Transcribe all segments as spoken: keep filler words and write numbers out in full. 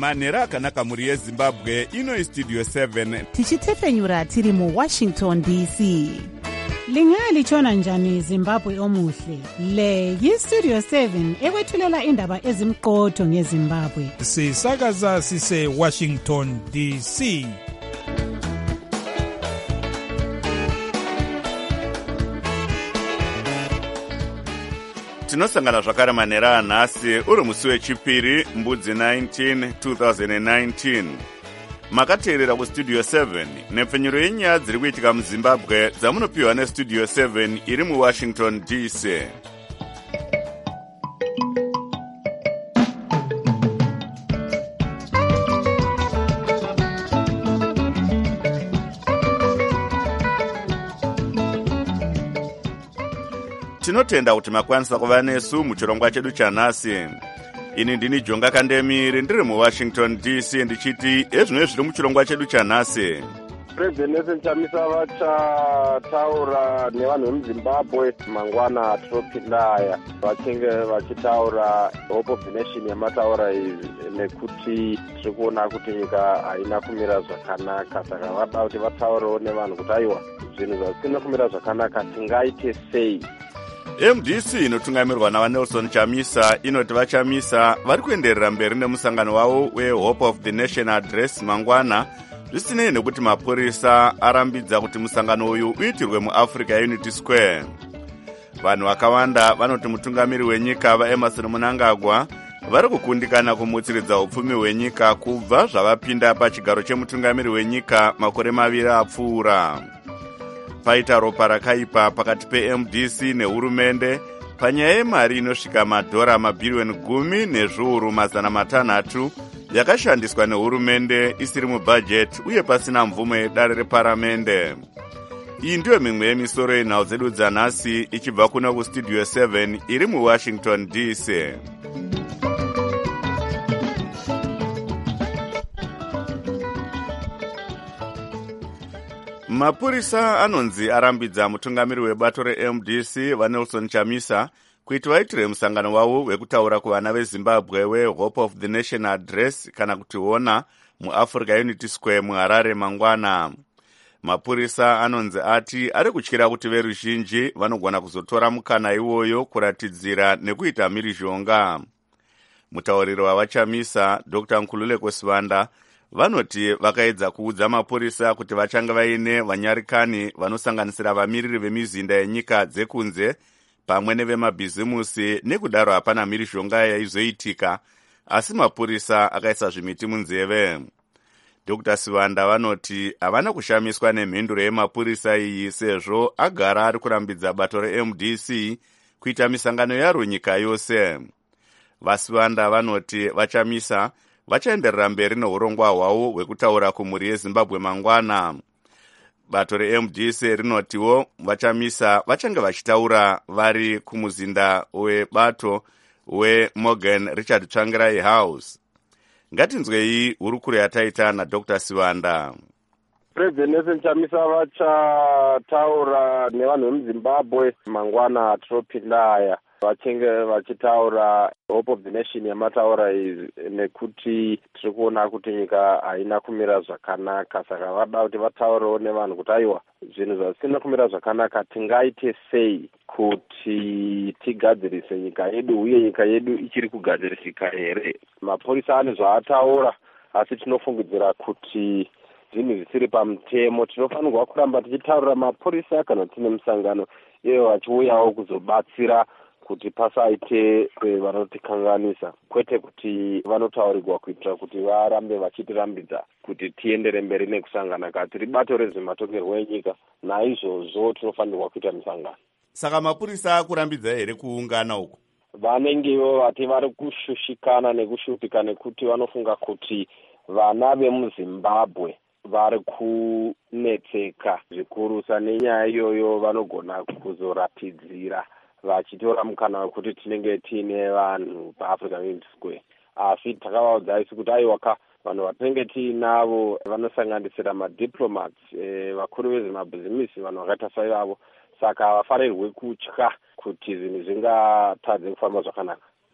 manhero akanaka mhuri yezimbabwe. Ino istudio seven tichitepfenyura tiri muwashington D C. Lingalitshona njani Zimbabwe omuhle? Le yistudio seven ekwethulela indaba ezimqotho ngeZimbabwe. Sisakaza sise Washington D C. Tinosangana zvakare manhero anhasi uri musi wechipiri mbudzi nineteen twenty nineteen. Makateerera kustudio seven nepfenyuro yenyaya dziri kuitika muZimbabwe dzamunopiwa nestudio seven iri muWashington D C. Tinotenda kuti makwanisa kuva nesu muchirongwa chedu chanhasi. Ini ndini Jonga Kandemiri ndiri muWashington D C ndichiti ezvino zviri muchirongwa chedu chanhasi. President Nelson Chamisa vachataura nevanhu vemuZimbabwe mangwana atopindaya vachinge vachitaura Hope of the Nation yamataura izvi nekuti tiri kuona kuti nyika haina kumira zvakanaka, saka vada kuti vataurewo nevanhu kuti aiwa zvinhu zvisina kumira zvakanaka tingaite sei. M D C inotungamirwa naVanelson Chamisa inoti vaChamisa vari kuenderera mberi nemusangano wavo weHope of the Nation address mangwana, zvisinei nekuti mapurisa arambidza kuti musangano uyu uitirwe muAfrica Unity Square. Vanhu vakawanda vanoti mutungamiri wenyika vaEmmerson Mnangagwa vari kukundikana kumutsiridza upfumi hwenyika kubva zvavapinda pachigaro chemutungamiri wenyika makore maviri apfuura. Paita ropa rakaipa pakati peM D C nehurumende panyaya yemari inosvika madhora mabhiriyoni gumi nezviuru mazana matanhatu yakashandiswa nehurumende isiri mubhajeti uye pasina mvumo yedare reparamende. Iyi ndiyo mimwe yemisoro yenhau dzedu dzanhasi ichibva kuna kustudio seven iri muWashington D C. Mapurisa anonzi arambidza mutungamiri webato reM D C vaNelson Chamisa kuti vaitire musangano wavo wekutaura kuvana veZimbabwe weHope of the Nation address kana kuti hona muAfrica Unity Square muHarare mangwana. Mapurisa anonzi ati ari kutyira kuti veruzhinji vanogona kuzotora mukana iwoyo kuratidzira nekuita mhirizhonga. Mutauriri wavaChamisa Doctor Nkululeko Sivanda vanoti vakaedza kuudza mapurisa kuti vachange vaine vanyarikani vanosanganisira vamiriri vemizinda yenyika dzekunze pamwe nevemabhizimusi, nekudaro hapana mhirizhonga yaizoitika, asi mapurisa akaisa zvimiti munzeve. Doctor Sivanda vanoti havana kushamiswa nemhinduro yemapurisa iyi sezvo agara ari kurambidza bato reM D C kuita misangano yaro nyika yose. VaSivanda vanoti vaChamisa vachaenderera mberi neurongwa hwavo hwekutaura kumhuri yeZimbabwe mangwana. Bato reM D C rinotiwo vaChamisa vachange vachitaura vari kumuzinda webato weMorgan Richard Tsvangirai House. Ngatinzwei hurukuro yataita naDr Sivanda. President Nelson Chamisa vachataura nevanhu vemuZimbabwe mangwana atopindaya vachinge vachitaura Hope of the Nation yamataura izvi nekuti tiri kuona kuti nyika haina kumira zvakanaka, saka vada kuti vataurewo nevanhu kuti aiwa zvinhu zvisina kumira zvakanaka tingaite sei kuti tigadzirise nyika yedu uye nyika yedu ichiri kugadzirisika here. Mapurisa ane zvaataura, asi tinofungidzira kuti zvinhu zvisiri pamutemo. Tinofanirwa kuramba tichitaurira mapurisa kana tine musangano ivo vachiuyawo kuzobatsira kuti pasaite vanotikanganisa, kwete kuti vanotaurirwa kuitira kuti varambe vachitirambidza kuti tiendere mberi nekusangana kati ribato rezvematongerwo enyika. Naizvozvo tinofanirwa kuita musangano. Saka mapurisa akurambidza here kuungana uku? Vanengewo vati vari kushushikana nekushupika nekuti vanofunga kuti vana vemuZimbabwe vari kunetseka zvikurusa nenyaya iyoyo, vanogona kuzoratidzira vachitora mukana wekuti tinenge tiine vanhu paAfrica Unity Square. Asi takavaudza isi kuti aiwaka vanhu vatinenge tiinavo vanosanganisira madiplomats, e, vakuru vezvemabhizimisi, vanhu vakaita saivavo, saka havafarirwi kutya kuti zvinhu zvingatadze kufamba zvakanaka.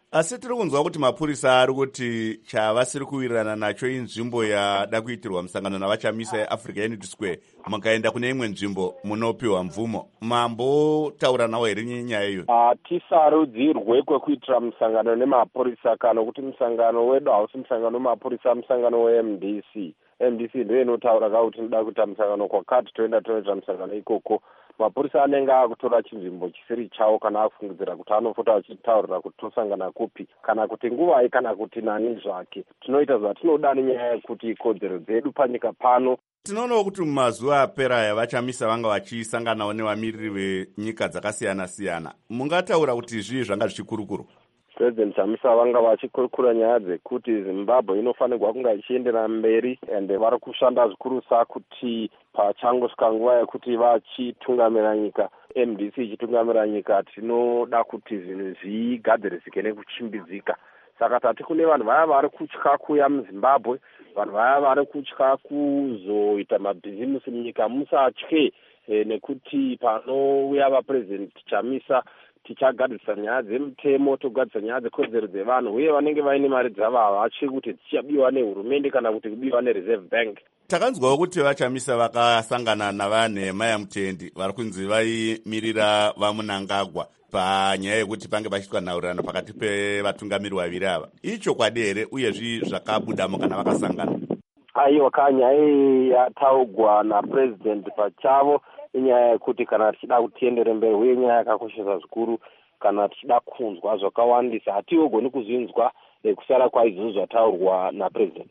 Asi tiri kunzwa kuti mapurisa ari kuti chavasiri kuwirirana nacho inzvimbo yada kuitirwa musangano navachamisa yeAfrica Unity Square, mukaenda kune imwe nzvimbo munopiwa mvumo. Mambotaura nawo here nyaya iyo? Hatisarudzirwe kwekuitira musangano nemapurisa kana kuti musangano wedu hausi musangano wemapurisa, musangano we-M D C. M D C ndiyo inotaura kuti inoda kuita musangano kwakati, toenda toita musangano ikoko. Mapurisa anenge akutora chinzvimbo chisiri chawo kana akufungidzira kuti anofota achitaurira kuti tosangana kupi kana kuti nguvai kana kuti nani zvake. Tinoita zvatinoda nenyaya yekuti kodzero dzedu panyika pano. Tinoonawo kuti mumazuva apera vachamisa vanga vachisanganawo nevamiriri venyika dzakasiyana-siyana. Mungataura kuti zvii zvanga zvichikurukuru? President Chamisa vanga vachikurukura nyaya dzekuti Zimbabwe inofanirwa kunga ichiendera mberi, ende vari kushanda zvikurusa kuti pachangosvika nguva yekuti vachitungamira nyika, M D C ichitungamira nyika, tinoda kuti zvinhu zvigadzirisike nekuchimbidzika. Saka tati kune vanhu vaya vari kutya kuya muZimbabwe, vanhu vaya vari kutya kuzoita mabhizimusi munyika, musatye e, nekuti panouya vaPresident Chamisa tichagadzisa nyaya dzemutemo, togadzisa nyaya dzekodzero dzevanhu, uye vanenge vaine mari dzavo havatyi kuti dzichabiwa nehurumende kana kuti kubiwa neReserve Bank. Takanzwawo kuti vachamisa vakasangana navanhema yaMutendi vari kunzi vaimirira vaMunangagwa panyaya yekuti pange pachiitwa nhaurirano pakati pevatungamiri vaviri ava. Ichokwadi here uyezvi zvakabudamo kana vakasangana? Aiwa, kanyaya yataugwa naPresident pachavo inyaya yekuti kana tichida kutiendere mberi, uye nyaya yakakoshesa zvikuru kana tichida kunzwa zvakawandisa, hatiogoni kuzvinzwa nekusara kwaizvozvo zvataurwa naPresident.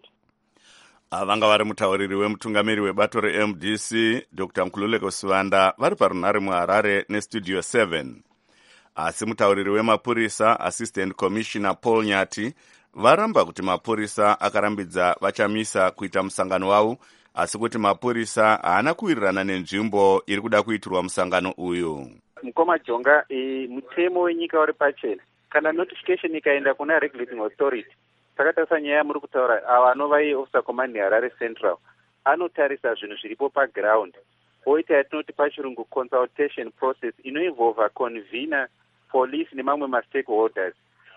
Vanga vari mutauriri wemutungamiri webato re-M D C Doctor Nkululeko Sivanda vari parunhare muHarare nestudio seven. Asi mutauriri wemapurisa Assistant Commissioner Paul Nyati varamba kuti mapurisa akarambidza vachamisa kuita musangano wavo, asi kuti mapurisa haana kuwirirana nenzvimbo iri kuda kuitirwa musangano uyu. Mukoma Jonga, e, mutemo wenyika uri pachena. Kana notification ikaenda kuna regulating authority, takatasa nyaya muri kutaura ava anova officer command Harare Central, anotarisa zvinhu zviripo paground, oita yatinoti pachirungu consultation process inoinvolva convener, police nemamwe ma-stakeholders.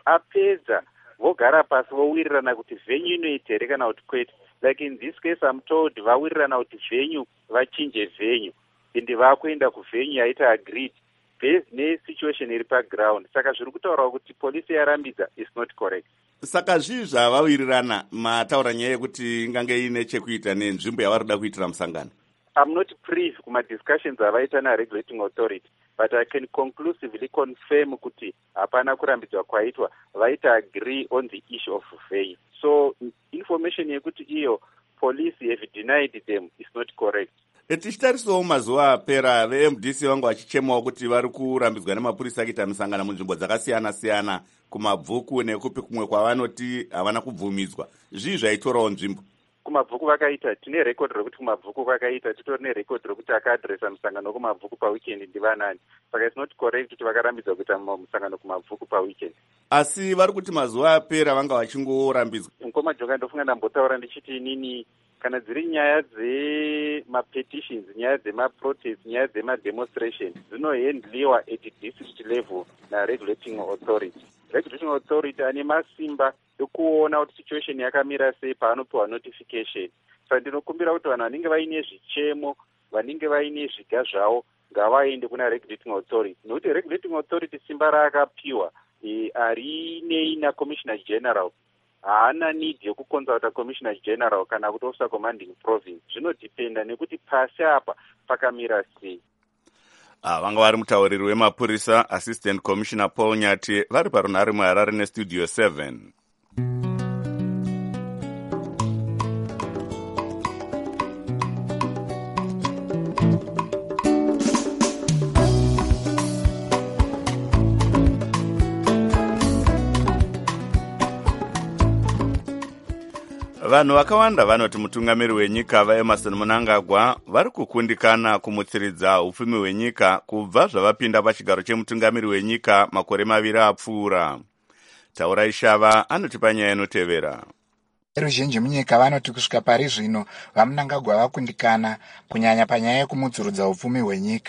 Apedza vogara pasi vowirirana kuti venue inoita here kana kuti kwete. Like in this case I'm told vawirirana kuti venue vachinje venue, ende vakuenda kuvenue yaita agreed based nesituation iri paground. Saka zviri kutaura kuti police yarambidza is not correct. Saka zvii zvavawirirana mataura nyaya yekuti ingange ine chekuita nenzvimbo yavari kuda kuitira musangano? I'm not privy kuma discussions avaita na regulating authority, but I can conclusively confirm kuti hapana kurambidzwa kwaitwa, vaita agree on the issue of venue. So information yekuti iyo police have denied them is not correct. Tichitarisawo mazuva apera ve-M D C vangu vachichemawo kuti vari kurambidzwa nemapurisa kuita misangano munzvimbo dzakasiyana-siyana, kumabvuku nekupi kumwe kwavanoti havana kubvumidzwa. Zvii zvaitorawo nzvimbo? Kumabvuku vakaita, tine record rekuti kumabvuku vakaita, titori nerecord rekuti akaadresa musangano kumabvuku paweekend ndivanani. Saka it's not correct kuti vakarambidza kuita musangano kumabvuku paweekend. Asi vari kuti mazuva apera vanga vachingorambidzwa. Mukoma Jonga, ndofunga ndambotaura ndichiti inini kana dziri nyaya dzemapetitions, nyaya dzemaprotest, nyaya dzemademonstration dzinohandliwa at district level naregulating authority. Regulating authority ane masimba ekuona kuti situation yakamira sei paanopiwa notification. Saka ndinokumbira kuti vanhu vanenge vaine zvichemo, vanenge vaine zviga zvavo, ngavaende kuna regulating authority. Nokuti regulating authority simba raakapiwa e, harinei naCommissioner General. Haana need yekuconsulta Commissioner General kana kuti officer commanding province. Zvinodependa nekuti pasi apa pakamira sei. Ah, vanga vari mutauriri wemapurisa Assistant Commissioner Paul Nyati vari parunhare muHarare nestudio seven. Vanhu vakawanda vanoti mutungamiri wenyika vaEmmerson Mnangagwa vari kukundikana kumutsiridza upfumi hwenyika kubva zvavapinda pachigaro chemutungamiri wenyika makore maviri apfuura. Taurai Shava anotipa nyaya inotevera. Ruzhinji munyika vanoti kusvika pari zvino vaMnangagwa vakundikana kunyanya panyaya yekumudzurudza upfumi hwenyika.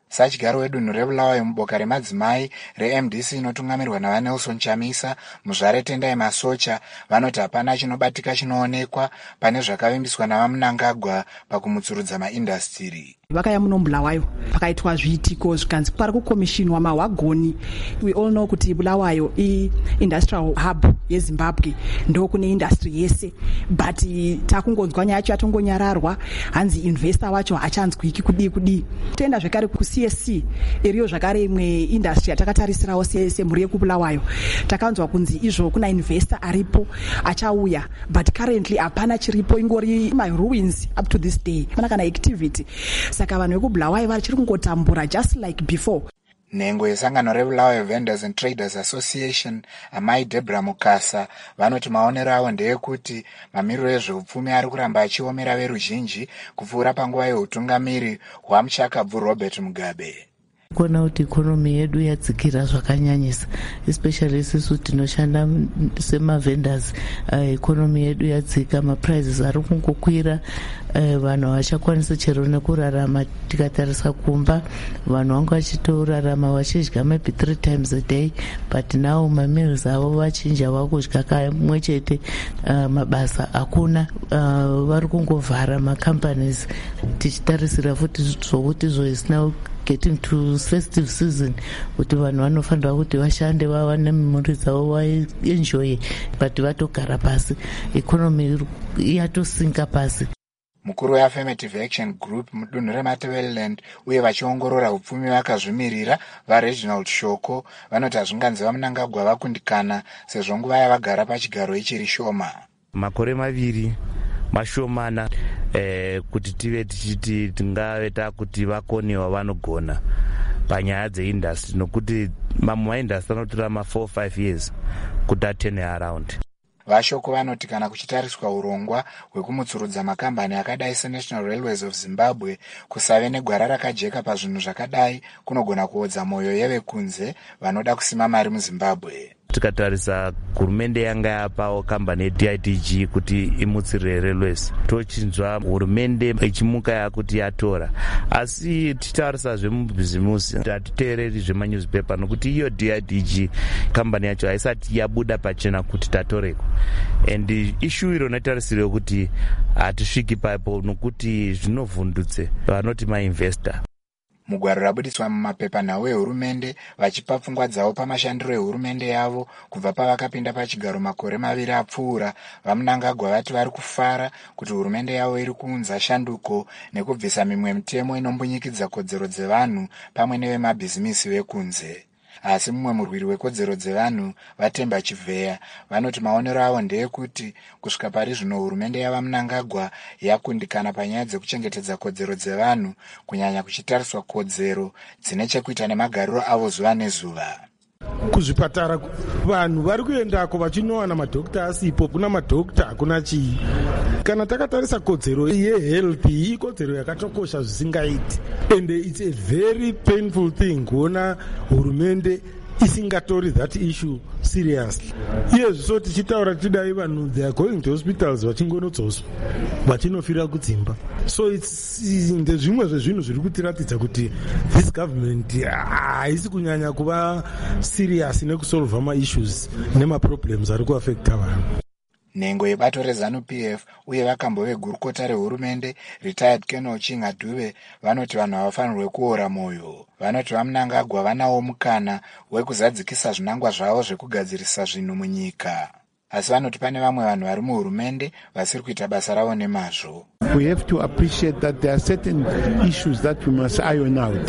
Sachigaro wedunhu reBulawayo muboka remadzimai reM D C inotungamirwa navaNelson Chamisa, muzvare Tendai Masocha, vanoti hapana chinobatika chinoonekwa pane zvakavimbiswa navaMnangagwa pakumutsurudza maindastiri. Vakaya muno Bulawayo pakaitwa zviitiko zvikanzi pari kukomishinwa mahwagoni. We all know kuti Bulawayo i-industrial hub yeZimbabwe, ndo kune industry yese, but takungonzwa nyaya yacho yatongonyararwa, hanzi investor wacho hachanzwiki kudii kudii. Toenda zvekare ku-C S C iriyo zvakare imwe industry yatakatarisirawo semhuri yekuBulawayo. Takanzwa kunzi izvo kuna investor aripo achauya, but currently hapana chiripo, ingori my ruins up to this day, pana kana activity. Saka vanhu vekuBulawayo vachiri kungotambura just like before. Nhengo yesangano reBulawayo Vendors and Traders Association, amai Deborah Mukasa, vanoti maonero avo ndeyekuti mamiriro ezveupfumi ari kuramba achiomera veruzhinji kupfuura panguva yeutungamiri hwaMuchakabvu Robert Mugabe. Kuona kuti ikonomi yedu yadzikira zvakanyanyisa, especially isusu tinoshanda semavendors. Ikonomi uh, yedu yadzika, maprices ari kungokwira, uh, vanhu havachakwanisa chero nekurarama. Tikatarisa kumba, vanhu vanga vachitorarama vachidya maybe three times a day, but now mameals avo vachinja vakudya kamwe chete. Uh, mabasa hakuna, uh, vari kungovhara macompanies, tichitarisira futi zvokuti zvoisina getting to festive season kuti vanhu vanofanira kuti vashande vawane mhuri dzavo vaenjoye, but vatogara pasi, economy yatosinka pasi. Mukuru weAffirmative Action Group mudunhu reMatabeleland uye vachiongorora upfumi vakazvimirira vaReginald Shoko vanoti hazvinganzi vaMnangagwa vakundikana sezvo nguva yavagara pachigaro ichiri shoma. Makore maviri mashomana eh, kuti tive tichiti tingave takuti vakonewa vanogona panyaya dzeindustry, nokuti mamwe maindustry anotora ma four five years kuti atene around. Vashoko vanoti kana kuchitariswa urongwa hwekumutsurudza makambani akadai seNational Railways of Zimbabwe, kusave negwara rakajeka pazvinhu zvakadai kunogona kuodza mwoyo yevekunze vanoda kusima mari muZimbabwe. Tikatarisa hurumende yanga yapawo kambani yeD I T G kuti imutsirire railways, tochinzwa hurumende ichimuka yakuti yatora, asi tichitarisa zvemubhizimusi hatiteereri zvemanyuzipepa, nokuti iyo D I T G kambani yacho haisati yabuda pachena kuti tatoreko, and issue iro notarisire kuti hatisviki paipo nokuti zvinovhundutse vanoti mainvestor. Mugwaro rabudiswa mumapepa nawo ehurumende vachipa pfungwa dzavo pamashandiro ehurumende yavo kubva pavakapinda pachigaro makore maviri apfuura, vaMnangagwa vati vari kufara kuti hurumende yavo iri kuunza shanduko nekubvisa mimwe mitemo inombonyikidza kodzero dzevanhu pamwe nevemabhizimisi vekunze. Asi mumwe murwiri wekodzero dzevanhu Vatemba Chivheya vanoti maonero avo ndeyekuti kusvika pari zvino hurumende yavaMnangagwa yakundikana panyaya dzekuchengetedza kodzero dzevanhu, kunyanya kuchitariswa kodzero dzine chekuita nemagariro avo zuva nezuva. Kuzvipatara vanhu vari kuendako vachinowana madhokta asipo, kuna madhokta hakuna chii. Kana takatarisa kodzero yehealth ikodzero yakatokosha zvisingaiti, and it's a very painful thing kuona hurumende isingatori that issue seriously. Iye zviso tichitaura tidai vanhu they are going to hospitals vachingonodzoswa vachinofira kudzimba. So it's ndezvimwe zvezvinhu zviri kutiratidza kuti this government haisi kunyanya kuva serious nekusolva ma-issues nema-problems ari kuaffecta vanhu. Nhengo yebato reZanu-P F uye vakambove gurukota rehurumende retired Colonel Chinga Dube vanoti vanhu havafanirwe kuora moyo. Vanoti vaMnangagwa vanawo mukana wekuzadzikisa zvinangwa zvavo zvekugadzirisa zvinhu munyika. Asi vanoti pane vamwe vanhu vari muhurumende vasiri kuita basa ravo nemazvo. We have to appreciate that there are certain issues that we must iron out.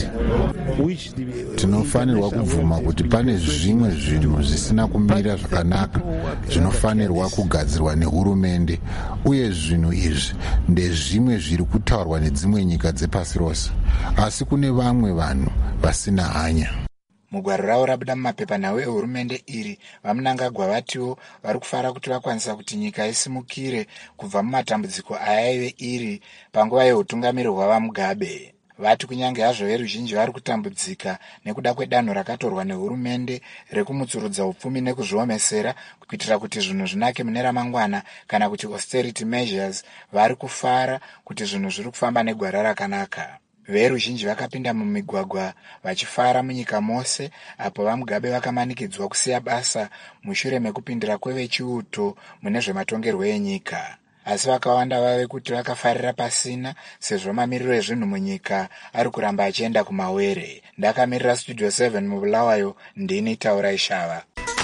Tinofanirwa kubvuma kuti pane zvimwe zvinhu zvisina kumira zvakanaka zvinofanirwa kugadzirwa nehurumende, uye zvinhu izvi ndezvimwe zviri kutaurwa nedzimwe nyika dzepasi rose, asi kune vamwe vanhu vasina hanya. Mugwaro ravo rabuda mumapepa nawo ehurumende iri, vaMnangagwa vatiwo vari kufara kuti vakwanisa kuti nyika isimukire kubva mumatambudziko ayaive iri panguva yeutungamiri hwavaMugabe. Vati kunyange hazvo veruzhinji vari kutambudzika nekuda kwedanho rakatorwa nehurumende rekumutsurudza upfumi nekuzviomesera kuitira kuti zvinhu zvinake mune ramangwana, kana kuti austerity measures, vari kufara kuti zvinhu zviri kufamba negwara rakanaka. veruzhinji vakapinda mumigwagwa vachifara munyika mose, apo vamugabe vakamanikidzwa kusiya basa mushure mekupindira kwevechiuto mune zvematongerwo enyika. Asi vakawanda vave kuti vakafarira pasina, sezvo mamiriro ezvinhu munyika ari kuramba achienda kumawere. Ndakamirira Studio seven mubulawayo, ndini Taura Ishava.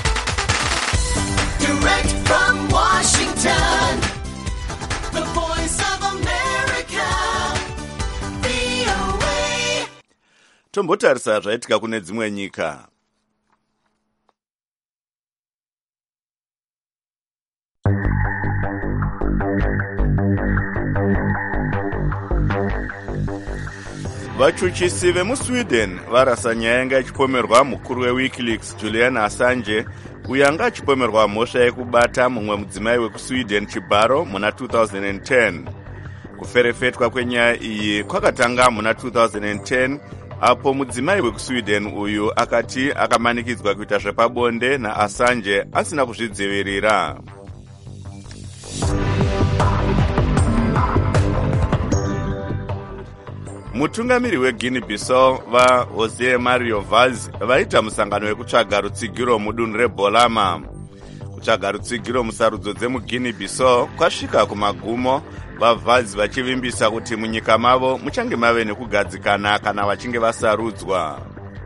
Direct from Washington, the voice of America, V O A. Tombotarisa zvaitika kune dzimwe nyika. Vachuchisi vemuSweden varasa nyaya yanga ichipomerwa mukuru weWikileaks Julian Assange, uyo anga achipomerwa mhosva yekubata mumwe mudzimai wekuSweden chibharo muna two thousand ten. Kuferefetwa kwenyaya iyi kwakatanga muna two thousand ten, apo mudzimai wekuSweden uyu akati akamanikidzwa kuita zvepabonde naAssange asina kuzvidzivirira. Mutungamiri weGuinea-Bissau vaJosé Mario Vaz vaita musangano wekutsvaga rutsigiro mudunhu reBolama. Kutsvaga rutsigiro musarudzo dzemuGuinea-Bissau kwasvika kumagumo, vaVaz vachivimbisa kuti munyika mavo muchange mave nekugadzikana kana vachinge vasarudzwa.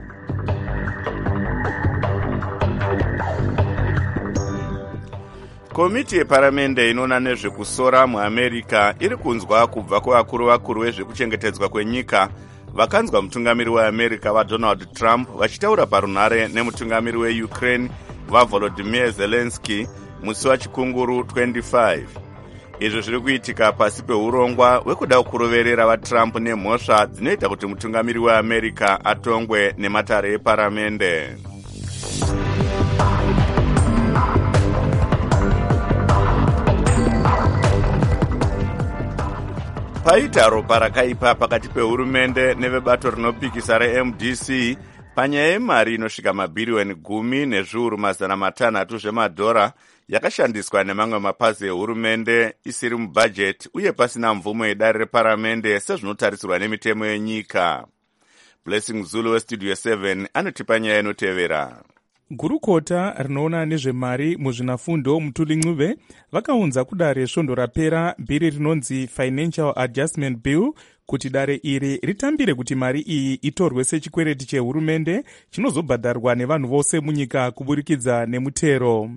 Komiti yeparamende inoona nezvekusora muAmerica iri kunzwa kubva kuvakuru vakuru vezvekuchengetedzwa kwenyika vakanzwa mutungamiri weAmerica vaDonald Trump vachitaura parunhare nemutungamiri weUkraine vaVolodymyr Zelensky musi wachikunguru twenty-five. Izvo zviri kuitika pasi peurongwa hwekuda kuroverera vaTrump nemhosva dzinoita kuti mutungamiri weAmerica atongwe nematare eparamende. Paita ropa rakaipa pakati pehurumende nevebato rinopikisa reM D C panyaya yemari inosvika mabhiriyoni gumi nezviuru mazana matanhatu zvemadhora yakashandiswa nemamwe mapazi ehurumende isiri mubhajeti uye pasina mvumo yedare reparamende sezvinotarisirwa nemitemo yenyika. Blessing Zulu weStudio seven anotipa nyaya inotevera. Gurukota rinoona nezvemari muzvinafundo Mutuli Ncube vakaunza kudare svondo rapera bhiri rinonzi Financial Adjustment Bill kuti dare iri ritambire kuti mari iyi itorwe sechikwereti chehurumende chinozobhadharwa nevanhu vose munyika kuburikidza nemutero.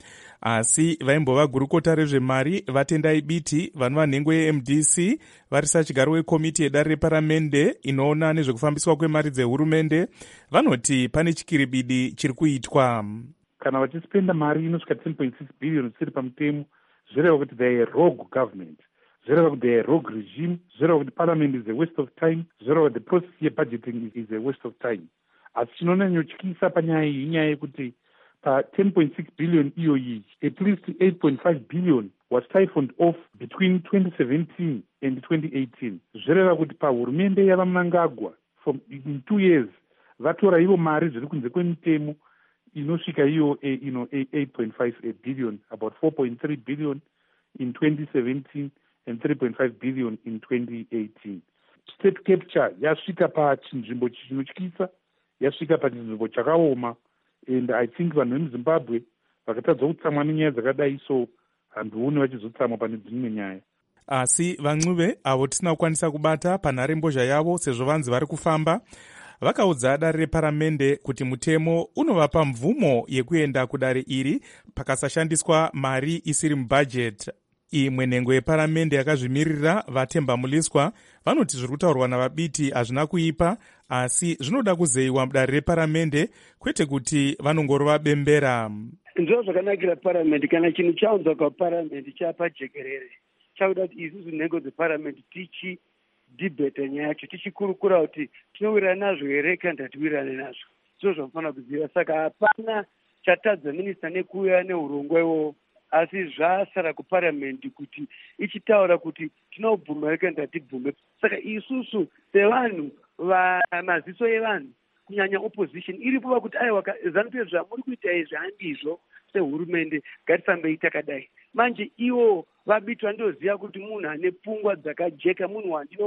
Asi vaimbova gurukota rezvemari vatendai biti vanova nhengo yeM D C varisa chigaro wekomiti yedare reparamende inoona nezvekufambiswa kwemari dzehurumende vanoti pane chikiribidi chiri kuitwa. Kana vachispenda mari inosvika ten point six billion zvisiri pamutemo, zvireva kuti they are rogue government, zvireva kuti they are rogue regime, zvireva kuti parliament is a waste of time, zvireva kuti the process yebudgeting is a waste of time. Asi chinonyanyotyisa panyaya iyi inyaya yekuti pa ten point six billion iyoyi, at least eight point five billion was siphoned off between twenty seventeen and twenty eighteen. Zvireva kuti pahurumende yavaMnangagwa from in two years vatora ivo mari zviri kunze kwemitemo inosvika iyo e, you know, eight point five billion, about four point three billion in twenty seventeen and three point five billion in twenty eighteen. State capture yasvika pachinzvimbo chinotyisa, yasvika pachinzvimbo chakaoma. And I think vanhu vemuZimbabwe vakatadza kutsamwa nenyaya dzakadai, so handioni vachizotsamwa pane dzimwe nyaya. Asi vaNcube avo tisina kukwanisa kubata panhare mbozha yavo sezvo vanzi vari kufamba vakaudza dare reparamende kuti mutemo unovapa mvumo yekuenda kudare iri pakasashandiswa mari isiri mubhajeti. Imwe nhengo yeparamende yakazvimirira vaTemba Muliswa vanoti zviri kutaurwa navabiti hazvina kuipa, asi zvinoda kuzeyiwa mudare reparamende kwete kuti vanongorova bembera. Ndizvo zvakanakira paramende, kana chinhu chaunzwa kwaparamende chapa jekerere chakuda kuti isusu nhengo dzeparamende tichidhibheta nyaya yacho, tichikurukura kuti tinowirirana nazvo here kana kuti hatiwirirane nazvo. Ndizvo zvamufanira kuziva. Saka hapana chatadza minista nekuuya neurongwa iwowo, asi zvasara kuparamende kuti ichitaura kuti tinobvuma here kana kuti hatibvume. Saka isusu sevanhu vamaziso evanhu kunyanya opposition iripo vakuti aiwa ZANU-P F zvamuri kuita izvi handizvo sehurumende, ngatifambei takadai. Manje ivo vabitwa ndoziva kuti munhu ane pfungwa dzakajeka, munhu wandino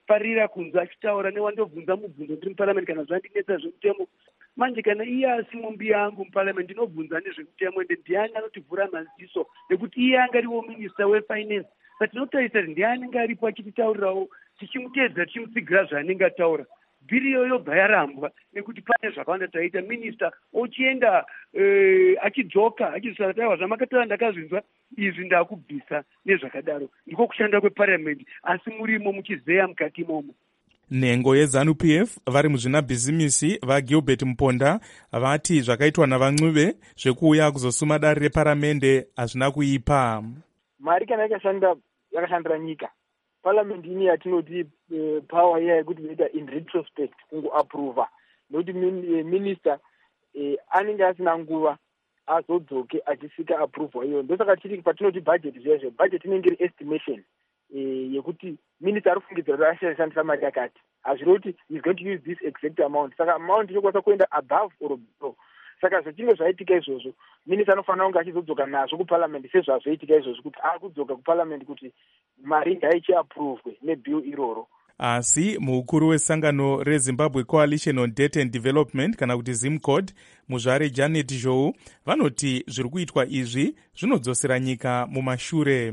farira kunzi achitaura newandobvunza mubvunzo ndiri muparamendi kana zvandinetsa zvemutemo. Manje kana iye asimo mbi yangu muparamendi ndinobvunza nezvemutemo ende ndiani anotivhura maziso nekuti iye angariwo minista wefinance. Saka tinotarisa kuti ndiani anenge aripo achititaurirawo tichimutedza tichimutsigira zvaanenge ataura. Bhiri iyoyo yobva yarambwa nekuti pane zvakawanda taita minista ochienda uh, achidzoka achizvara taiwa zvamakataura ndakazvinzwa izvi ndakubvisa nezvakadaro. Ndiko kushanda kweparamendi asi murimo muchizeya mukati imomo. Nhengo yeZanu P F vari muzvinabhizimisi vaGilbert Muponda vati zvakaitwa navan'uve zvekuuya kuzosuma dare reparamende hazvina kuipa. Mari kana yakashanda yakashandira nyika. Parliament ini yatinoti uh, power iya yekuti inoita in retrospect kungoapprova nokuti min, uh, minister uh, anenge asina nguva azodzoke achisika approval iyo. Ndosaka tiri patinoti budget zvezvo budget inenge iri estimation uh, yekuti minister ari kufungidzira kuti ashandisa mari yakati hazviri kuti is going to use this exact amount. Saka amount inokwanisa kuenda above or below. Saka zvichinge zvaitika izvozvo minista anofanira kunge achizodzoka nazvo kuparliament sezvazvoitika izvozvo kuti akudzoka kuparliament kuti mari ngaichiapuruvwe nebhill iroro. Asi mukuru wesangano reZimbabwe Coalition on Debt and Development kana kuti ZimCod muzvare Janet Zhou vanoti zviri kuitwa izvi zvinodzosera nyika mumashure.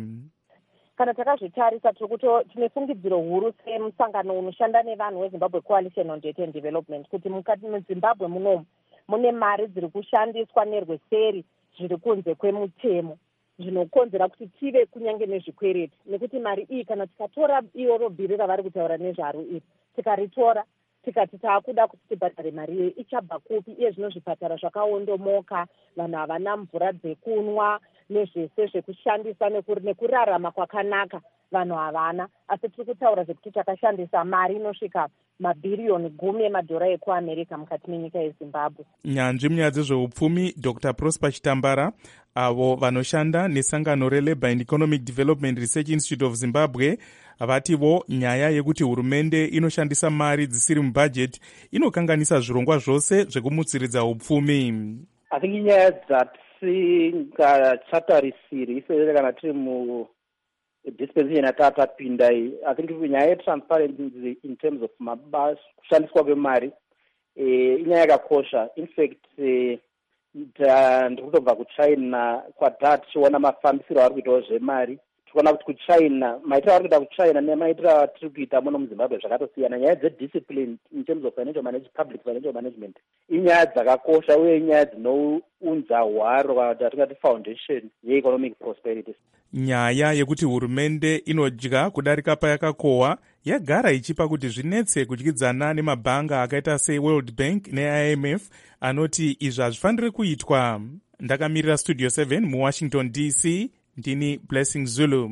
Kana takazvitarisa tine fungidziro huru semusangano unoshanda nevanhu weZimbabwe Coalition on Debt and Development kuti mukati meZimbabwe munomu mune mari dziri kushandiswa nerweseri zviri kunze kwemutemo zvinokonzera kuti tive kunyange nezvikwereti nekuti mari iyi kana tikatora iroro bhiri ravari kutaura nezvaro iri tikaritora tikati taakuda kuti tibhadhare mari iyi ichabva kupi iye zvino zvipatara zvakaondomoka vanhu havana mvura dzekunwa nezvese zvekushandisa nekurarama kwakanaka vanhu havana asi tiri kutaura zvekuti takashandisa mari inosvika mabhiriyoni gumi emadhora ekuamerica mukati menyika yeZimbabwe. Nyanzvi munyaya dzezveupfumi Doctor Prosper Chitambara avo vanoshanda nesangano reLabour and Economic Development Research Institute of Zimbabwe vativo nyaya yekuti hurumende inoshandisa mari dzisiri mubhajeti inokanganisa zvirongwa zvose zvekumutsiridza upfumi. I think inyaya dzatisingachatarisiri isere kana tiri mu dispensation yatatapinda iyi. I think nyaya yetransparency in terms of mabasa kushandiswa kwemari eh, inyaya yakakosha. In fact eh, ndikutobva kuchina kwata tichiona mafambisiro ari kuitawo zvemari tikuona kuti kuchina maitiro ari kuita kuchina nemaitiro atiri kuita muno muZimbabwe zvakatosiyana. Nyaya dzediscipline in terms of financial management, public financial management inyaya dzakakosha uye inyaya dzinounza hwaro kana kuti atingati foundation yeeconomic prosperity. Nyaya yekuti hurumende inodya kudarika payakakohwa yagara ichipa kuti zvinetse kudyidzana nemabhanga akaita seWorld Bank neI M F anoti izvi hazvifaniri kuitwa. Ndakamirira Studio seven muWashington D C ndini Blessing Zulu.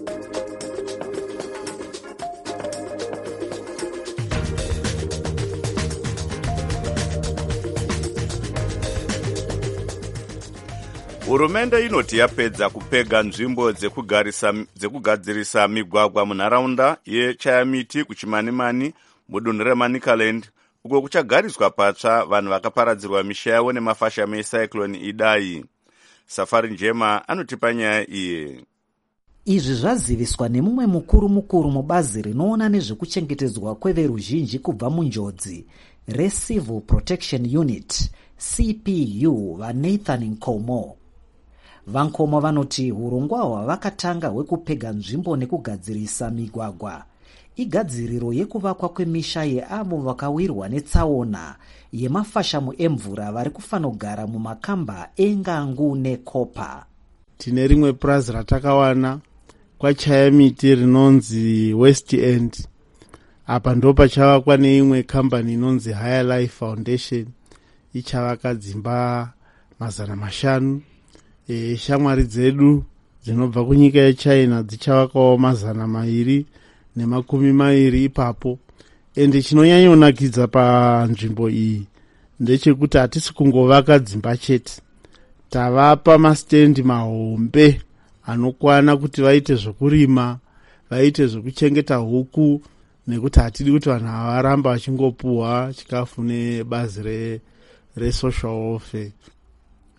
Hurumende inoti yapedza kupega nzvimbo dzekugadzirisa migwagwa munharaunda yeChayamiti kuChimanimani mudunhu reManicaland uko kuchagariswa patsva vanhu vakaparadzirwa misha yavo nemafashami ecyclone Idai. Safari Njema anotipa nyaya iyi. Izvi zvaziviswa nemumwe mukuru mukuru mubazi rinoona nezvekuchengetedzwa kweveruzhinji kubva munjodzi reCivil Protection Unit C P U vaNathan Nkomo. Vankomo vanoti hurongwa hwavakatanga hwekupega nzvimbo nekugadzirisa migwagwa igadziriro yekuvakwa kwemisha yeavo vakawirwa netsaona yemafashamu emvura vari kufanogara mumakamba engangu nekopa. Tine rimwe purazi ratakawana kwaChayamiti rinonzi West End. Apa ndo pachavakwa neimwe kambani inonzi Higher Life Foundation ichavaka dzimba mazana mashanu. E, shamwari dzedu dzinobva kunyika yeChina dzichavakawo mazana mairi nemakumi mairi ipapo. Ende chinonyanyonakidza panzvimbo iyi ndechekuti hatisi kungovaka dzimba chete, tavapa mastendi mahombe anokwana kuti vaite zvokurima, vaite zvokuchengeta huku, nekuti hatidi kuti vanhu varamba vachingopuhwa chikafu nebazi re, re social welfare.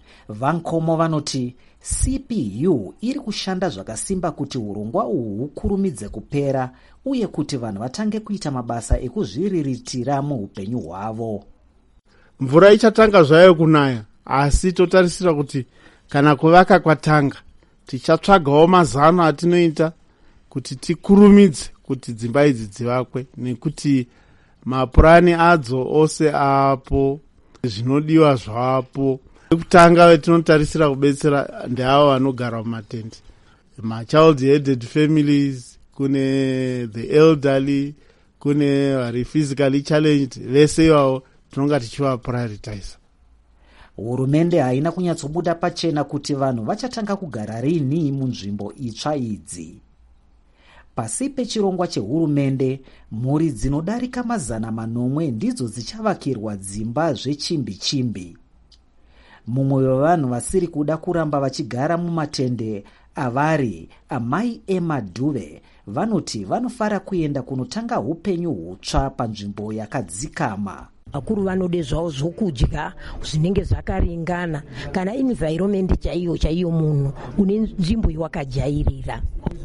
vankomo vanoti C P U iri kushanda zvakasimba kuti urongwa uhu hukurumidze kupera uye kuti vanhu vatange kuita mabasa ekuzviriritira muupenyu hwavo. Mvura ichatanga zvayo kunaya, asi totarisira kuti kana kuvaka kwatanga tichatsvagawo mazano atinoita kuti tikurumidze kuti dzimba idzi dzivakwe, nekuti mapurani adzo ose apo, zvinodiwa zvapo. Kutanga vetinotarisira kubetsera ndeavo vanogara mumatende, machild headed families, kune the elderly, kune vari physically challenged, vese ivavo tinonga tichiva prioritize. Hurumende haina kunyatsobuda pachena kuti vanhu vachatanga kugara rini munzvimbo itsva idzi. Pasi pechirongwa chehurumende, mhuri dzinodarika mazana manomwe ndidzo dzichavakirwa dzimba zvechimbi-chimbi. Mumwe wevanhu vasiri kuda kuramba vachigara mumatende avari amai Emma Dube vanoti vanofara kuenda kunotanga upenyu hutsva panzvimbo yakadzikama. Akuru vanode zvavo zvokudya zvinenge zvakaringana, kana environment chaiyo chaiyo munhu une nzvimbo yawakajairira.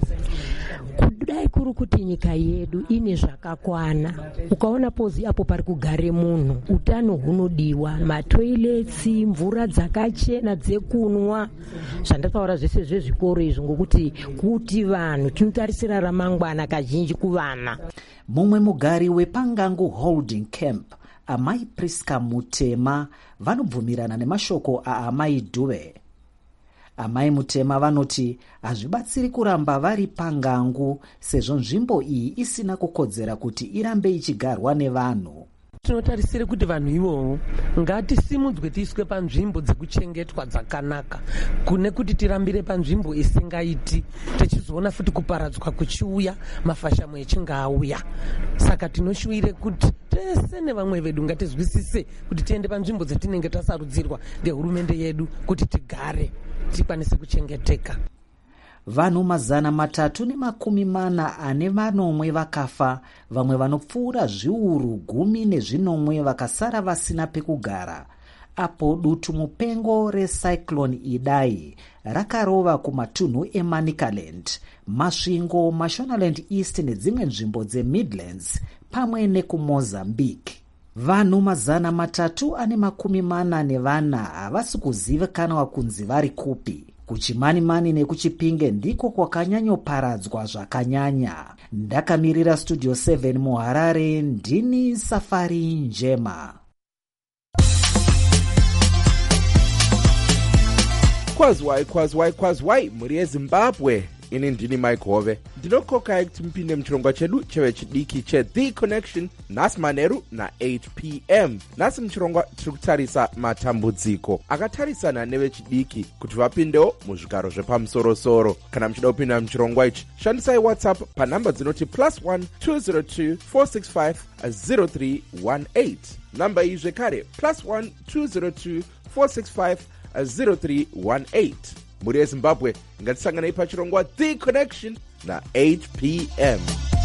Kudai kuri kuti nyika yedu ine zvakakwana, ukaona pozi apo pari kugare munhu, utano hunodiwa, matoiletsi, mvura dzakachena dzekunwa, zvandataura zvese zvezvikoro izvo, ngokuti kuti vanhu tinotarisira ramangwana kazhinji kuvana. Mumwe mugari wePangangu Holding Camp, amai Priska Mutema, vanobvumirana nemashoko aamai Dube. Amai Mutema vanoti hazvibatsiri kuramba vari Pangangu sezvo nzvimbo iyi isina kukodzera kuti irambe ichigarwa nevanhu. Tinotarisira kuti vanhu ivovo ngatisimudzwe tiiswe panzvimbo dzekuchengetwa dzakanaka, kune kuti tirambire panzvimbo isingaiti tichizoona futi kuparadzwa kuchiuya, mafashamo echinge auya. Saka tinoshuvire kuti tese nevamwe vedu ngatizwisise kuti tiende panzvimbo dzatinenge tasarudzirwa ngehurumende yedu kuti tigare tikwanise kuchengeteka. Vanhu mazana matatu nemakumi mana ane vanomwe vakafa, vamwe vanopfuura zviuru gumi nezvinomwe vakasara vasina pekugara, apo dutu mupengo recyclone Idai rakarova kumatunhu eManicaland, Masvingo, Mashonaland East nedzimwe nzvimbo dzeMidlands pamwe nekumozambique. Vanhu mazana matatu ane makumi mana nevana havasi kuzivikanwa kunzi vari kupi. Kuchimanimani nekuchipinge ndiko kwakanyanyoparadzwa zvakanyanya. Ndakamirira Studio seven muHarare, ndini Safari Njema. Kwazwai kwazwai kwazwai muri yeZimbabwe. Ini ndini Mike Hove. Ndinokokai kuti mpinde muchirongwa chedu chevechidiki cheThe Connection nhasi manheru na-eight p m. Nhasi muchirongwa tiri kutarisa matambudziko akatarisana nevechidiki kuti vapindewo muzvigaro zvepamusorosoro. Kana muchida kupinda muchirongwa ichi, shandisai WhatsApp panhamba dzinoti plus one two zero two four six five zero three one eight. Namba iyi zvekare plus one two zero two four six five zero three one eight. Muri yeZimbabwe, ngatisanganei pachirongwa The Connection na-eight p m.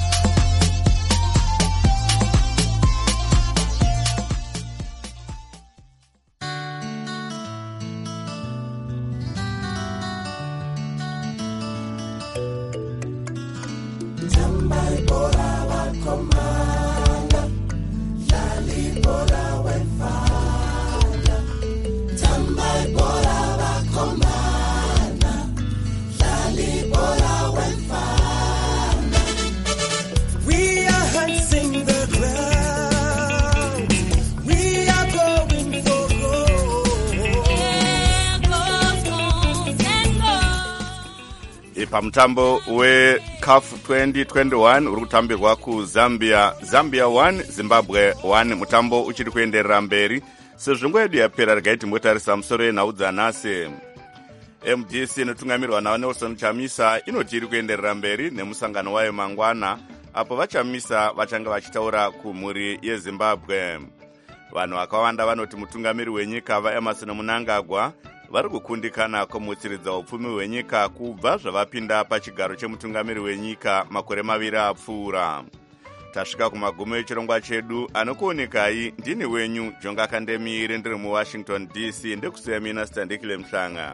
Pamutambo weCAF twenty twenty-one uri kutambirwa kuZambia, Zambia one Zimbabwe one, mutambo uchiri kuenderera mberi sezvo nguva yedu yapera. Regai timbotarisa musoro yenhau dzanhasi. M D C inotungamirwa naNelson Chamisa inoti iri kuenderera mberi nemusangano wayo mangwana, apo vaChamisa vachanga vachitaura kumhuri yeZimbabwe. Vanhu vakawanda vanoti mutungamiri wenyika vaEmerson Mnangagwa vari kukundikana kumutsiridza upfumi hwenyika kubva zvavapinda pachigaro chemutungamiri wenyika makore maviri apfuura. tasvika kumagumo echirongwa chedu. Anokuonekai ndini wenyu Jonga Kandemire ndiri muWashington D C. Ndikusiya mina Standikile Mhlanga.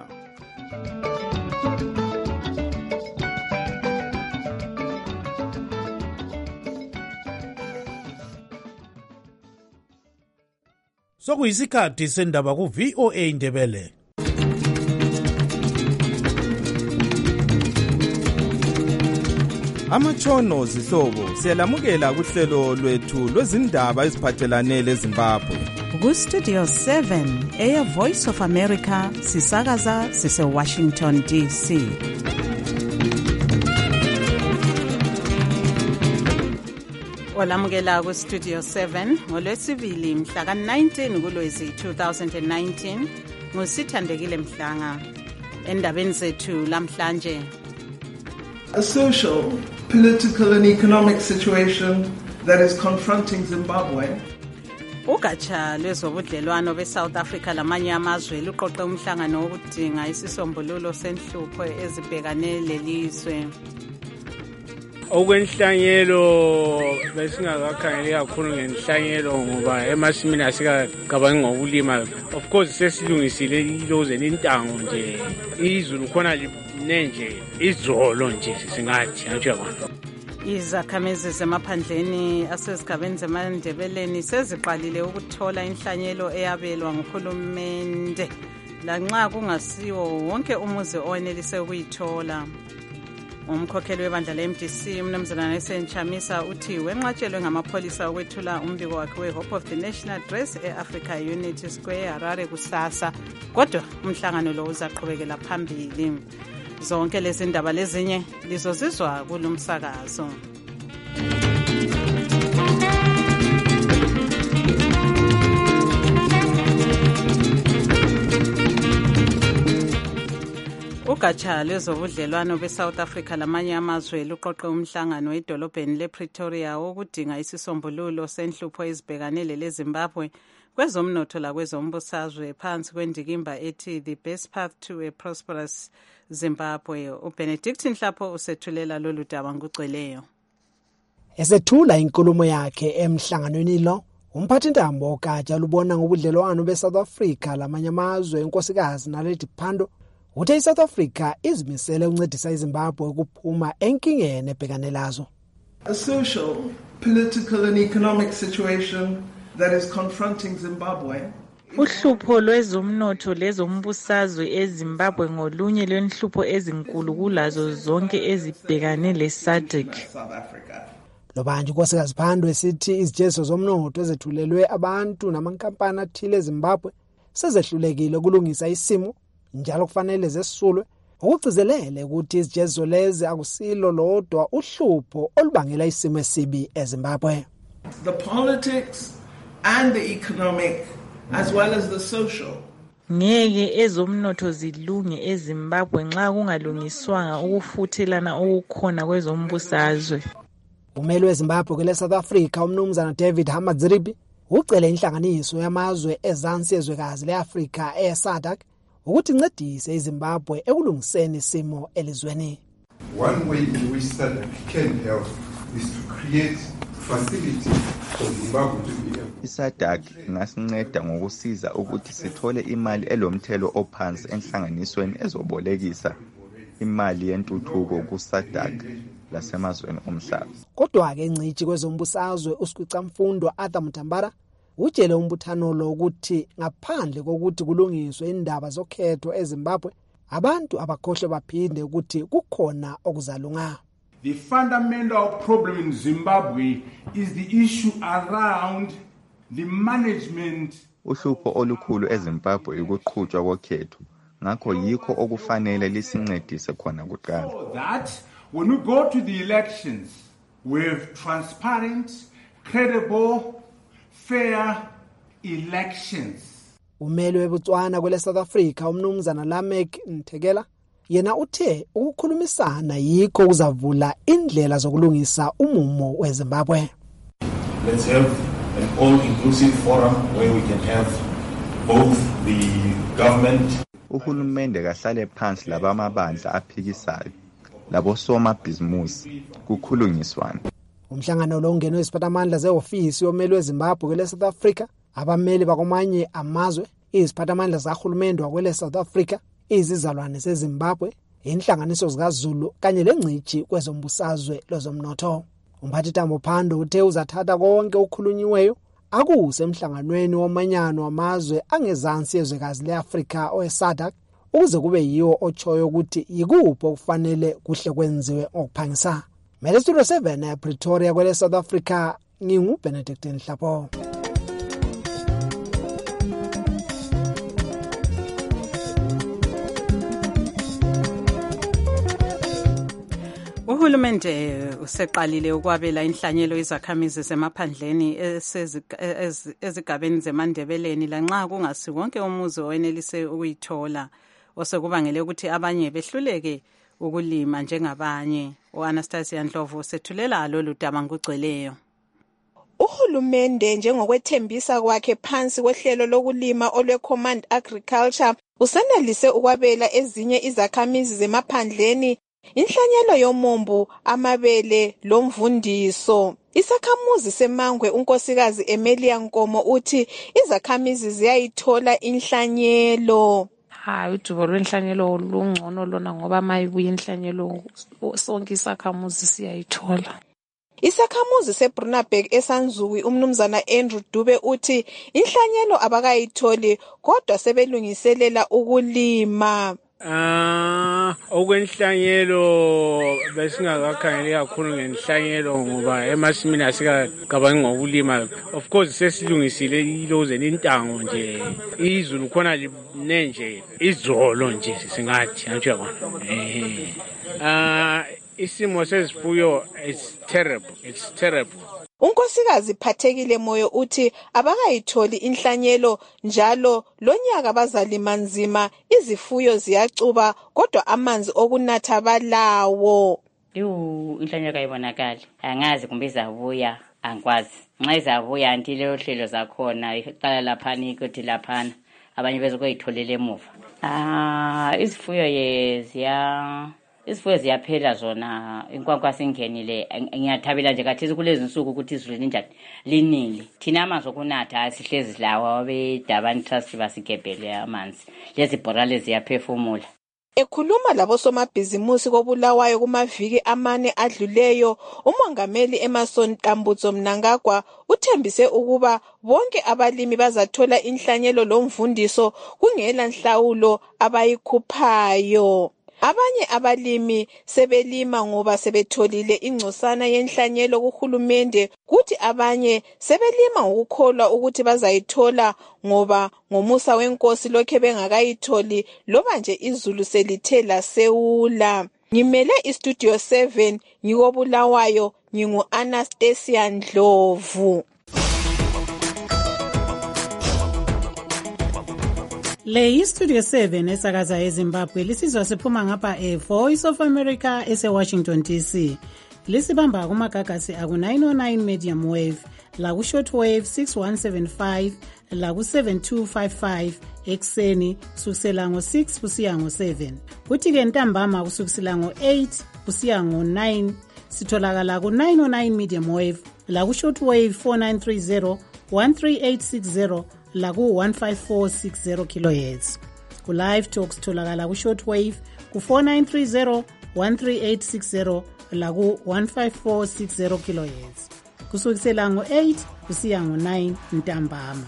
Sokuyisikhathi sendaba ku V O A Ndebele. Amatshono zihlobo siyalamukela kuhlelo lwethu lwezindaba eziphathelane leZimbabwe. Ku Studio seven Air Voice of America sisakaza sise Washington D C. Olamukela ku Studio seven ngolwesibili mhla ka nineteen kuLwezi two thousand nineteen ngusithandekile Mhlanga. Endabeni zethu lamhlanje, a social, political and economic situation that is confronting Zimbabwe. Ugatsha lwezobudlelwano beSouth Africa lamanye amazwe luqoqe umhlangano wokudinga isisombululo senhlupho ezibhekane lelizwe. Okwenhlanyelo besingakakhangeli kakhulu ngenhlanyelo ngoba emasimini asikagabangi ngokulima. Of course sesilungisile iloze lentango nje, izulu khona nenje izolo nje singathi antsho yabona. Izakhamizi zemaphandleni asezigabeni zemandebeleni seziqalile ukuthola inhlanyelo eyabelwa nguhulumende lanxa kungasiwo wonke umuzi owenelise ukuyithola. Umkhokheli webandla le-M D C uMnumzana Nelson Chamisa uthi wenqatshelwe ngamapholisa ukwethula umbiko wakhe we-Hope of the Nation Address e-Africa Unity Square Harare kusasa, kodwa umhlangano lo uzaqhubekela phambili. Zonke lezi ndaba lezinye lizozizwa kulumsakazo. Ugatsha lwezobudlelwano beSouth Africa lamanye amazwe luqoqe umhlangano edolobheni lePretoria wokudinga isisombululo senhlupho ezibhekane leZimbabwe kwezomnotho lakwezombusazwe phansi kwendikimba ethi The Best Path to a Prosperous Zimbabwe. uBenedict Nhlapho usethulela lolu daba ngugcweleyo. Esethula inkulumo yakhe emhlanganweni lo, umphathintambo wogatsha lubona ngobudlelwano beSouth Africa lamanye amazwe unkosikazi Naledi Pandor uthe iSouth Africa izimisele ukuncedisa iZimbabwe ukuphuma enkingeni ebhekane lazo. A social, political and economic situation that is confronting Zimbabwe. Uhlupho lwezomnotho lezombusazwe eZimbabwe ngolunye lwenhlupho ezinkulu kulazo zonke ezibhekane leS A D C. Lobanje unkosikazi Pandor esithi izijezo zomnotho ezethulelwe abantu namankampani athile eZimbabwe sezehlulekile ukulungisa isimo, njalo kufanele zesulwe ukugcizelele ukuthi izijezo lezi akusilo lodwa uhlupho olubangela isimo esibi eZimbabwe. The politics and the economic as well as the social. Ngeke ezomnotho zilunge eZimbabwe nxa kungalungiswanga ukufuthelana okukhona kwezombusazwe. Umeli weZimbabwe kwele South Africa uMnumzana David Hamadziripi ucele inhlanganiso yamazwe ezansi ezwekazi leAfrika e-S A D C ukuthi incedise iZimbabwe ekulungiseni isimo elizweni. One way in which S A D C can help is to create facilities for Zimbabwe to be able. I-S A D C ingasinceda ngokusiza ukuthi sithole imali elomthelo ophansi enhlanganisweni ezobolekisa imali yentuthuko ku-S A D C lasemazweni omhlaba. Kodwa-ke ingcitshi kwezombusazwe uSikhwicamfundo Arthur Mutambara utshele umbuthano lo ukuthi ngaphandle kokuthi kulungiswe indaba zokhetho eZimbabwe, abantu abakhohle baphinde ukuthi kukhona okuzalunga. The fundamental problem in Zimbabwe is the issue around the management. Uhlupho olukhulu eZimbabwe ukuqhutshwa kokhetho, ngakho yikho okufanele lisincedise khona kuqala. So that when we go to the elections with transparent, credible, fair elections. Umeli weBotswana kwele South Africa uMnumzana Lamek Nthekela yena uthe ukukhulumisana yikho kuzavula indlela zokulungisa umumo weZimbabwe. Let's have an all-inclusive forum where we can have both the government. Uhulumende kahlale phansi labamabandla aphikisayo labosomabhizimusi kukhulunyiswana. Umhlangano lo ungenwe iziphathamandla ze-ofisi yommeli weZimbabwe kwele South Africa, abameli bakwamanye amazwe, iziphathamandla zikahulumende wakwele South Africa, izizalwane zeZimbabwe, inhlanganiso zikaZulu kanye lengcitshi kwezombusazwe lozomnotho. Umphathi Tambo Phando uthe uzathatha konke okukhulunyiweyo akuse emhlanganweni womanyano wamazwe angezansi yezwekazi le-Afrika owe-SADC ukuze kube yiwo otshoyo ukuthi yikuphi okufanele kuhle kwenziwe ngokuphangisa. Mele Studio seven ePretoria kwele South Africa, nginguBenedict Nhlapo. Uhulumende useqalile ukwabela inhlanyelo izakhamizi zemaphandleni ezigabeni zeMandebeleni lanxa kungasi wonke umuzi owenelise ukuyithola, osekubangele ukuthi abanye behluleke ukulima njengabanye. U-Anastasia Ndlovu sethulela lolu daba ngokugcweleyo. Uhulumende njengokwethembisa kwakhe phansi kohlelo lokulima olwe-Command Agriculture usenelise ukwabela ezinye izakhamizi zemaphandleni inhlanyelo yomombo, amabele lomvundiso. Isakhamuzi seMangwe unkosikazi Emilia Nkomo uthi izakhamizi ziyayithola inhlanyelo. Hayi, udubo lwenhlanyelo lungcono lona ngoba mayibuye inhlanyelo sonke isakhamuzi siyayithola. Isakhamuzi seBrunaberg eSanzuwi umnumzana Andrew Dube uthi inhlanyelo abakayitholi kodwa sebelungiselela ukulima. Ah, okwenhlanyelo besingakakhangeli kakhulu ngenhlanyelo ngoba emasimini asikacabangi ngokulima. Of course sesilungisile iloze intango nje, izulu khona linenje, izolo nje singathi antsho yabona. Eh ah isimo sezifuyo it's terrible, it's terrible. Unkosikazi Phathekile Moyo uthi abakayitholi inhlanyelo njalo lonyaka bazalima nzima, izifuyo ziyacuba kodwa amanzi okunatha balawo. Yo inhlanyelo kayibonakali, angazi kumbe izabuya, angikwazi. Nxa izabuya anti le hlelo zakhona iqala laphana ikuthi laphana abanye bezokuyitholela emuva. Ah izifuyo yeziya Isifuyo ziyaphela zona, inkwankwa singenile. Ngiyathabela nje kathi kulezi insuku ukuthi izulu linjani linile. Thina amanzi okunatha sihlezi lawa beDurban Trust basigebhele amanzi. Lezi bhorale ziyaphefumula. Ekhuluma labosomabhizimusi koBulawayo kumaviki amane adluleyo, umongameli Emerson Tambutso Mnangagwa uthembise ukuba bonke abalimi bazathola inhlanyelo lomvundiso kungela nhlawulo abayikhuphayo. Abanye abalimi sebelima ngoba sebetholile ingcosana yenhlanyelo kuhulumende, kuthi abanye sebelima ngokukholwa ukuthi bazayithola ngoba ngomusa wenkosi lokhe bengakayitholi loba nje izulu selithe lasewula. Ngimele iStudio seven ngikobulawayo, ngingu-Anastasia Ndlovu. Le iStudio seven esakaza eZimbabwe lisizwa siphuma ngapha eVoice of America eseWashington D C. Lisibamba kumagagasi aku nine oh nine medium wave, la ku short wave six one seven five, la ku seven two five five ekseni kusukela ngo six kusiya ngo seven. Kuthi ke ntambama kusukela ngo eight kusiya ngo nine sitholakala ku nine oh nine medium wave, la ku short wave four nine three zero, one three eight six zero la ku one five four six zero kilohertz. Ku live talks tholakala ku short wave ku four nine three zero, one three eight six zero la ku one five four six zero kilohertz. Kusukela ngo eight kusiya ngo nine ntambama.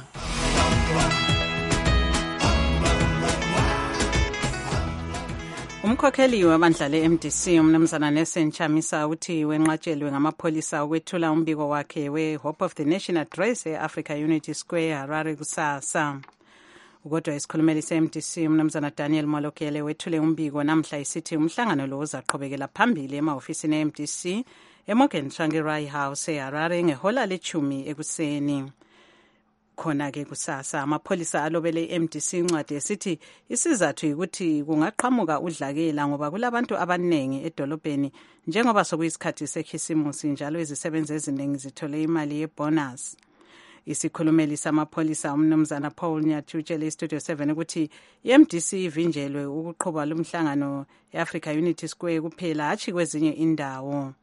Umkhokheli wabandla le-M D C umnumzana Nelson Chamisa uthi wenqatshelwe ngamapholisa ukwethula umbiko wakhe we-Hope of the Nation Address e-Africa Unity Square Harare kusasa. Ukodwa isikhulumeli se-M D C umnumzana Daniel Malokele wethule umbiko namhla isithi umhlangano lo uzaqhubekela phambili ema-ofisini e-M D C eMorgan Tsvangirai House eHarare ngehola lechumi ekuseni. Khona-ke kusasa amapholisa alobele i-M D C incwadi esithi isizathu ukuthi kungaqhamuka udlakela ngoba kulabantu abaningi edolobheni njengoba sokuyisikhathi sekhisimusi njalo izisebenzi eziningi zithole imali yebonus. Isikhulumeli samapholisa umnumzana Paul Nyatutshele iStudio seven ukuthi i-M D C ivinjelwe ukuqhuba lumhlangano e-Africa Unity Square kuphela hatshi kwezinye indawo.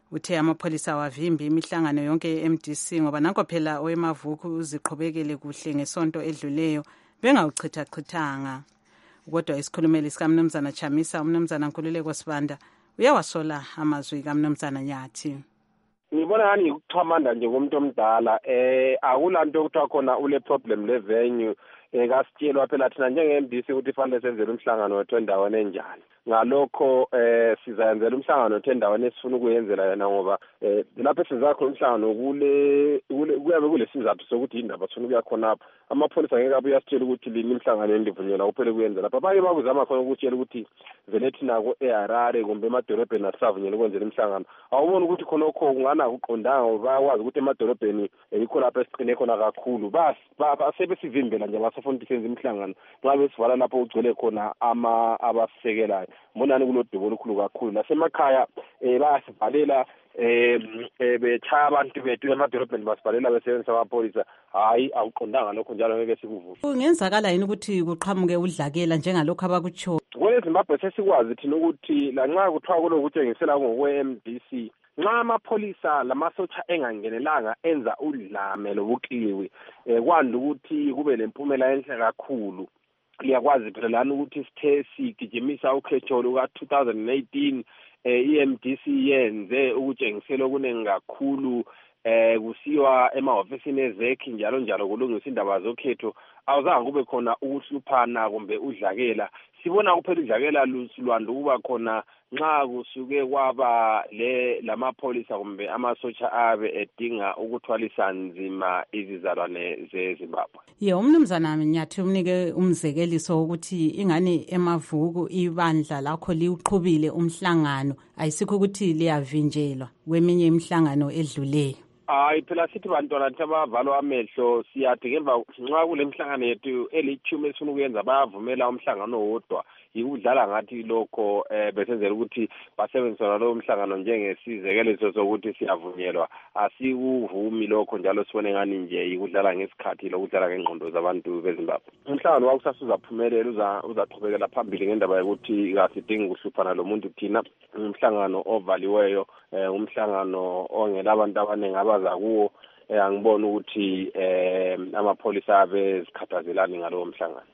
uthe amapholisa wavimbi imihlangano yonke ye-M D C ngoba nanko phela owemavuku uziqhubekele kuhle ngesonto edluleyo bengawuchithachithanga. Kodwa isikhulumeli sikamnumzana Chamisa, umnumzana Nkululeko Sibanda, uyawasola amazwi kamnumzana Nyathi. Ngibona ngani ukuxhamanda nje komuntu omdala eh akulanto ukuthiwa khona ule problem le venue eh kasitshelwa phela thina njenge-M D C ukuthi fanele senzele umhlangano wethu endaweni enjani. Ngalokho eh sizayenzela umhlangano wethu endaweni esifuna ukuyenzela yena ngoba eh lapho sizakho umhlangano kule kuyabe kule sizathu sokuthi indaba sifuna ukuya khona lapha. Amapholisa ngeke abuye asitshela ukuthi lini imhlangano endivunyelwa kuphela kuyenza lapha. Abanye bakuzama khona ukutshela ukuthi vele thina ko eHarare kumbe emadolobheni asisavunyelwa ukwenzela imhlangano. Awubona ukuthi khona okho kungana uqondanga bayakwazi ukuthi emadolobheni yikho lapha esiqine khona kakhulu. Bas basebesivimbela nje basafuna ukuthi senze imhlangano. Ngabe sivala lapho ugcwele khona ama abasekelayo. Mbonani kulodubo olukhulu kakhulu. Nasemakhaya eh bayasivalela eh bechaya abantu bethu emadolobheni basibhalela besebenzisa amapholisa. Hayi awuqondanga lokho njalo ngeke sikuvume. Kungenzakala yini ukuthi kuqhamuke udlakela njengalokho abakutsho? Kwele Zimbabwe sesikwazi thina ukuthi la nxa kuthiwa kulokutshengisela ngokwe-M D C nxa amapholisa lamasotsha engangenelanga enza udlame lobukliwi eh kwanda ukuthi kube lempumela enhle kakhulu. Liyakwazi phela lana ukuthi sithe sigijimisa ukhetho luka two thousand eighteen eh i-M D C yenze ukutshengisela okunengi kakhulu eh kusiwa emahofisini ezekhi njalo njalo kulungisa indaba zokhetho. Awuzange kube khona ukuhluphana kumbe udlakela. Sibona kuphela udlakela lusilwanda ukuba khona nxa kusuke kwaba le lamapholisa kumbe amasotsha abe edinga ukuthwalisa nzima izizalwane zeZimbabwe. Ye umnumzana Nyathi umnike umzekeliso ukuthi ingane emavuku ibandla lakho liuqhubile umhlangano ayisikho ukuthi liyavinjelwa kweminye imihlangano edluleyo. Hayi phela sithi bantwana abavalwa amehlo siyathi ngemva nxa kule mhlangano yethu elithumi esifuna ukuyenza bayavumela umhlangano wodwa yikudlala ngathi lokho eh besenzela ukuthi basebenzisana lo mhlangano njengesizekeliso sokuthi siyavunyelwa. Asikuvumi lokho njalo sibone ngani nje yikudlala ngesikhathi lokudlala ngengqondo zabantu beZimbabwe. Umhlangano wakusasa uzaphumelela uza uzaqhubekela phambili ngendaba yokuthi kasidingi ukuhluphana lo muntu thina. Umhlangano ovaliweyo eh umhlangano ongela abantu abaningi abaza kuwo eh angibona ukuthi eh amapholisa abe zikhathazelani ngalowo mhlangano.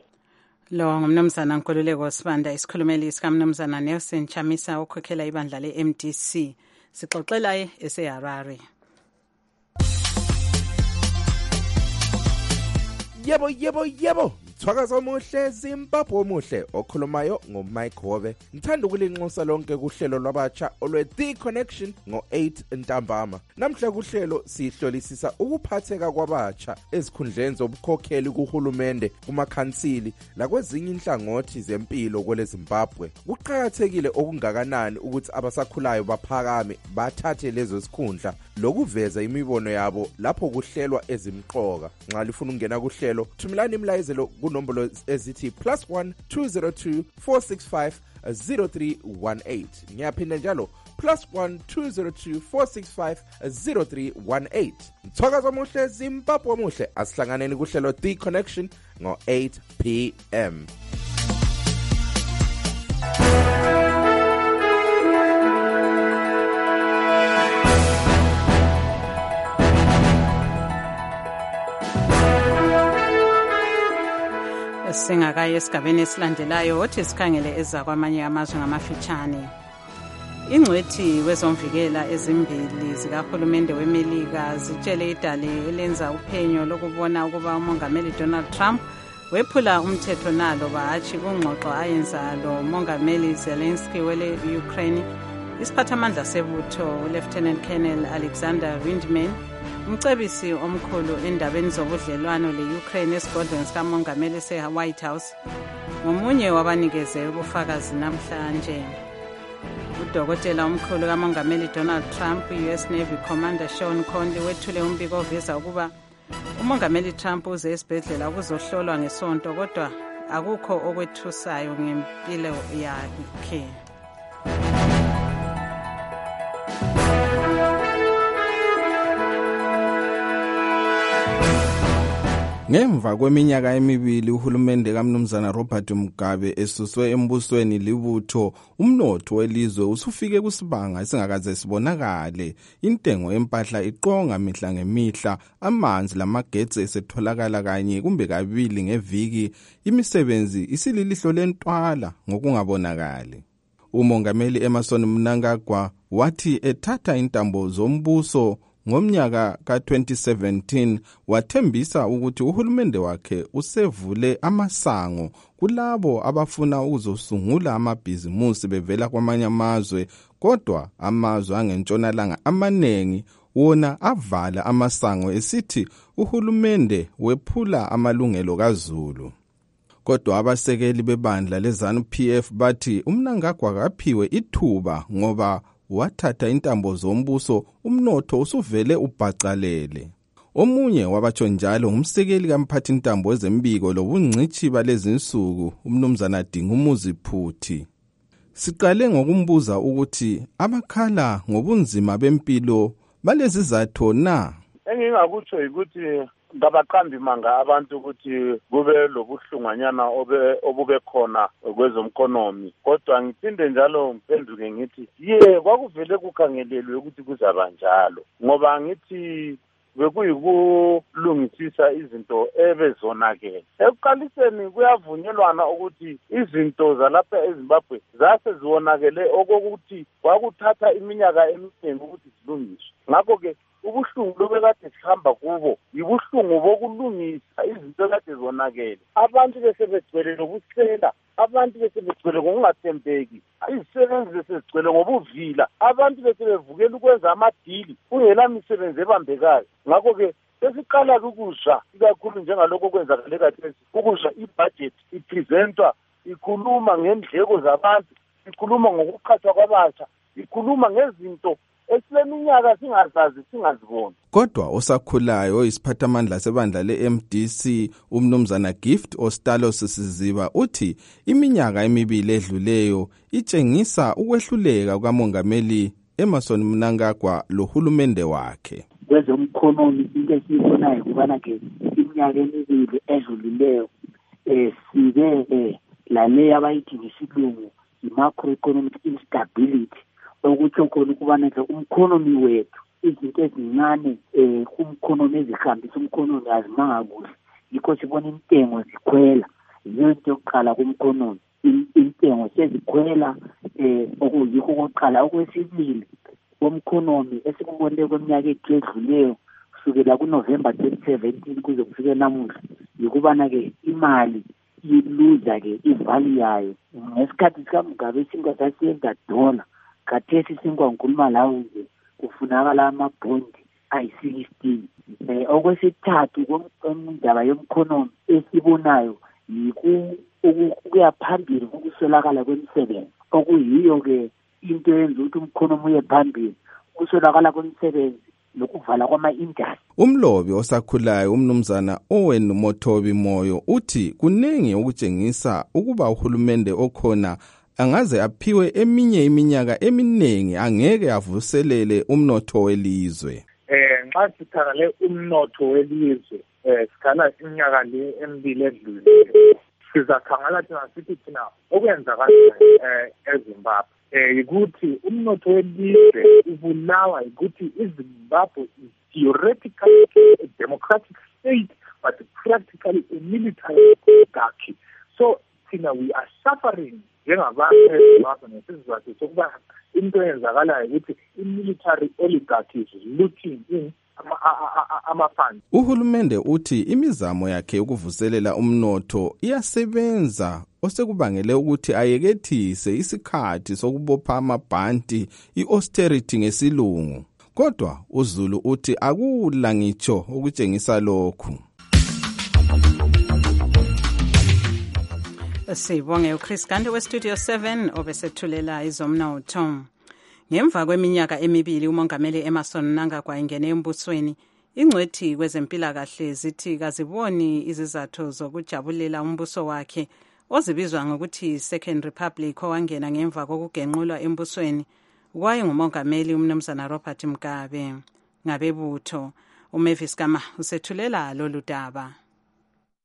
Lo ngumnumzana Nkululeko Sibanda, isikhulumeli sikamnumzana Nelson Chamisa okhokhela ibandla le-M D C. Sixoxela eseHarare. Yebo yebo yebo. Thwakaza omuhle Zimbabwe omuhle okhulumayo ngoMike Hobe. Ngithanda ukulinxusa lonke kuhlelo lwabatsha olwe The Connection ngo eight ntambama. Namhla kuhlelo sihlolisisa ukuphatheka kwabatsha ezikhundleni zobukhokheli kuhulumende, kumakhansili lakwezinye inhlangothi zempilo kwele Zimbabwe. Kuqhakathekile okungakanani ukuthi abasakhulayo baphakame bathathe lezo sikhundla lokuveza imibono yabo lapho kuhlelwa ezimqoka. Nxa lifuna ukungena kuhlelo, thumelani imlayezelo nombolo ezithi plus one two zero two four six five zero three one eight. Ngiyaphinda njalo plus one two zero two four six five zero three one eight. Mthwakazo omuhle Zimbabwe omuhle asihlanganeni kuhlelo The Connection ngo eight p m. Singakaye esigabeni esilandelayo othi sikhangele eza kwamanye amazwe ngamafitshane. Ingcwethi wezomvikela ezimbili zikahulumende weMelika zitshele idale elenza uphenyo lokubona ukuba umongameli Donald Trump wephula umthetho nalo bahathi kungxoxo ayenza lo mongameli Zelensky wele Ukraine. Isiphathamandla sebutho Lieutenant Colonel Alexander Vindman, umcebisi omkhulu endabeni zobudlelwano le-Ukraine esigodlweni sikamongameli se-White House, ngomunye wabanikeze ubufakazi namhlanje. Udokotela omkhulu kamongameli Donald Trump, U S Navy Commander Sean Conley, wethule umbiko oveza ukuba umongameli Trump uze esibhedlela ukuzohlolwa ngesonto kodwa akukho okwethusayo ngempilo yakhe. Ngemva kweminyaka emibili uhulumende kaMnumzana Robert Mugabe esuswe embusweni libutho, umnotho welizwe usufike kusibanga esingakaze sibonakale. Intengo yempahla iqonga mihla ngemihla, amanzi lamagetsi esetholakala kanye kumbe kabili ngeviki, imisebenzi isililihlo lentwala ngokungabonakali. Umongameli Emmerson Mnangagwa wathi ethatha intambo zombuso ngomnyaka ka twenty seventeen wathembisa ukuthi uhulumende wakhe usevule amasango kulabo abafuna ukuzosungula amabhizimusi bevela kwamanye amazwe, kodwa amazwe angentshonalanga amanengi wona avala amasango esithi uhulumende wephula amalungelo kaZulu. Kodwa abasekeli bebandla leZANU P F bathi uMnangagwa kaphiwe ithuba ngoba wathatha intambo zombuso, umnotho usuvele ubhacalele. Omunye wabatsho njalo ngumsekeli kamphathi intambo wezembiko lobungcithi balezinsuku, umnumzana Dingumuzi Phuthi. Siqale ngokumbuza ukuthi abakhala ngobunzima bempilo balezizathu na? Engingakutsho ukuthi ngabaqambi manga abantu ukuthi kube lobuhlunganyana obube khona kwezomkonomi, kodwa ngiphinde njalo ngiphenduke ngithi ye kwakuvele kukhangelelwe ukuthi kuzaba njalo, ngoba ngithi bekuyikulungisisa izinto ebezonakele. Ekuqaliseni kuyavunyelwana ukuthi izinto zalapha eZimbabwe zase zionakele okokuthi kwakuthatha iminyaka eminingi ukuthi zilungiswe. Ngakho-ke ubuhlungu lobekade sihamba kubo yibuhlungu bokulungisa izinto ekade zonakele. Abantu bese begcwele nokusela, abantu bese begcwele ngokungathembeki, izisebenzi bese begcwele ngobuvila, abantu bese bevukela ukwenza amadili kungela misebenzi ebambekayo. Ngakho-ke sesiqala ukuzwa ikakhulu njengalokho kwenzakale khathesi, ukuzwa ibudget ipresentwa ikhuluma ngendleko zabantu, ikhuluma ngokuqhathwa kwabasha, ikhuluma ngezinto esileminyaka singazazi singaziboni. Kodwa osakhulayo oyisiphathamandla sebandla le-M D C umnumzana Gift Ostalos Siziba uthi iminyaka emibili edluleyo itshengisa ukwehluleka kukamongameli Emmerson Mnangagwa lohulumende wakhe. Kwezomkhonomi into esiyibonayo kubana ke iminyaka emibili edlulileyo eh sibe eh lale abayithi ngesilungu i-macroeconomic instability, okutsho khona ukubana ke umkhonomi wethu izinto ezincane eh kumkhonomi ezihambisa umkhonomi azimanga kuhle, yikho sibona intengo zikhwela. Yiyo into yokuqala kumkhonomi, intengo sezikhwela eh okuyikho okokuqala. Okwesibili komkhonomi esikubonile kweminyaka edluleyo kusukela kuNovember twenty seventeen kuze kufike namuhla yikubana ke imali iluza ke ivalue yayo. Ngesikhathi sikaMugabe isinkwa sasiyenza dollar, khathesi isinkwa ngikhuluma lawo nje kufunakala amabhondi ayi-sixteen. Eh okwesithathu kwendaba yomkhonomi esibonayo yikuya phambili ukuswelakala kwemisebenzi, okuyiyo ke into yenza ukuthi umkhonomi uye phambili, ukuswelakala kwemisebenzi nokuvala kwama-industry. Umlobi osakhulayo umnumzana Owen Mothobi Moyo uthi kunengi ukutshengisa ukuba uhulumende okhona angaze aphiwe eminye iminyaka eminengi angeke avuselele umnotho welizwe. Eh nxa sikhangele umnotho welizwe eh sikhala iminyaka le emibili edlule, sizakhangela thina sithi thina okwenzakala eh eZimbabwe eh ukuthi umnotho welizwe ubulawa ukuthi iZimbabwe is theoretically a democratic state but practically a military oligarchy. So thina we are suffering njengabantu eZimbabwe nesizathu sokuba into eyenzakalayo ukuthi i-military oligarchy is looting in ama-funds. Uhulumende uthi imizamo yakhe yokuvuselela umnotho iyasebenza, osekubangele ukuthi ayekethise isikhathi sokubopha amabhanti, i-austerity ngesilungu. Kodwa uZulu uthi akula ngitsho ukutshengisa lokhu. Sibonge uChris Gande weStudio seven obesethulela izomnotho. Ngemva kweminyaka emibili umongameli Emmerson Mnangagwa ingene embusweni, ingcwethi kwezempilakahle zithi kaziboni izizathu zokujabulela umbuso wakhe ozibizwa ngokuthi Second Republic owangena ngemva kokugenqulwa embusweni kwaye ngumongameli umnumzana Robert Mugabe. Ngabebutho uMavis Kama usethulela lolu daba.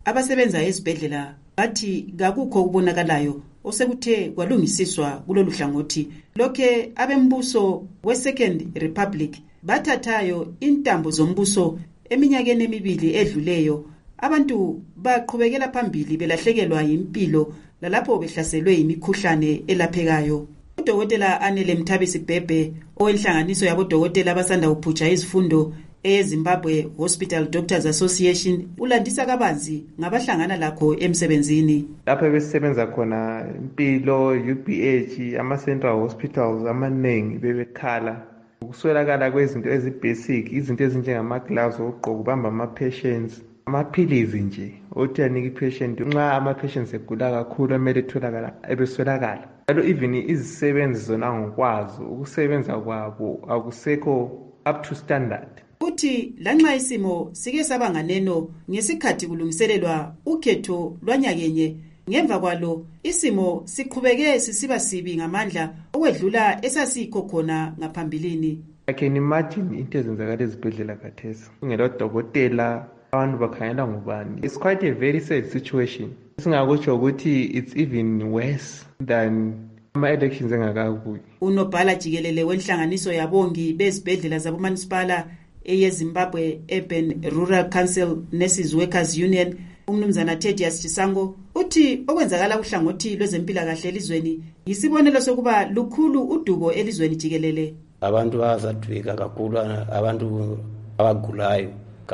abasebenza ezibhedlela bathi kakukho ukubonakalayo osekuthe kwalungisiswa kulolu hlangothi lokhe abembuso we-Second Republic bathathayo intambo zombuso eminyakeni emibili edluleyo. Abantu baqhubekela phambili belahlekelwa impilo lalapho behlaselwe imikhuhlane elaphekayo. Udokotela Anele Mthabisi Bhebhe owenhlanganiso yabodokotela abasanda kuphutsha izifundo eZimbabwe Hospital Doctors Association ulandisa kabanzi ngabahlangana lakho emsebenzini. Lapho besebenza khona impilo U B H ama central hospitals amanengi bebekhala ukuswelakala kwezinto ezibasic, izinto ezinjengama gloves okugqoka ubamba ama patients, amaphilizi nje othi anike patient nxa ama patients egula kakhulu emele etholakala ebeswelakala. Alo even izisebenzi zona ngokwazi ukusebenza kwabo akusekho up to standard. Uthi lanxa isimo sike sabanganeno ngesikhathi kulungiselelwa ukhetho lwanyakenye, ngemva kwalo isimo siqhubeke sisiba sibi ngamandla okwedlula esasikho khona ngaphambilini. I can imagine into ezenzakala ezibhedlela khathesi. Ungelo dokotela abantu bakhangela ngubani. It's quite a very sad situation. Singakutsho ukuthi it's even worse than ama elections engakabuyi. Unobhala jikelele wenhlanganiso yabongi bezibhedlela zabomunicipala eyeZimbabwe Urban Rural Council Nurses Workers Union umnumzana Thedius Chisango uthi okwenzakala kuhlangothi lwezempilakahle elizweni yisibonelo sokuba lukhulu udubo elizweni jikelele. Abantu bazadwika kakhulu, abantu abagulayo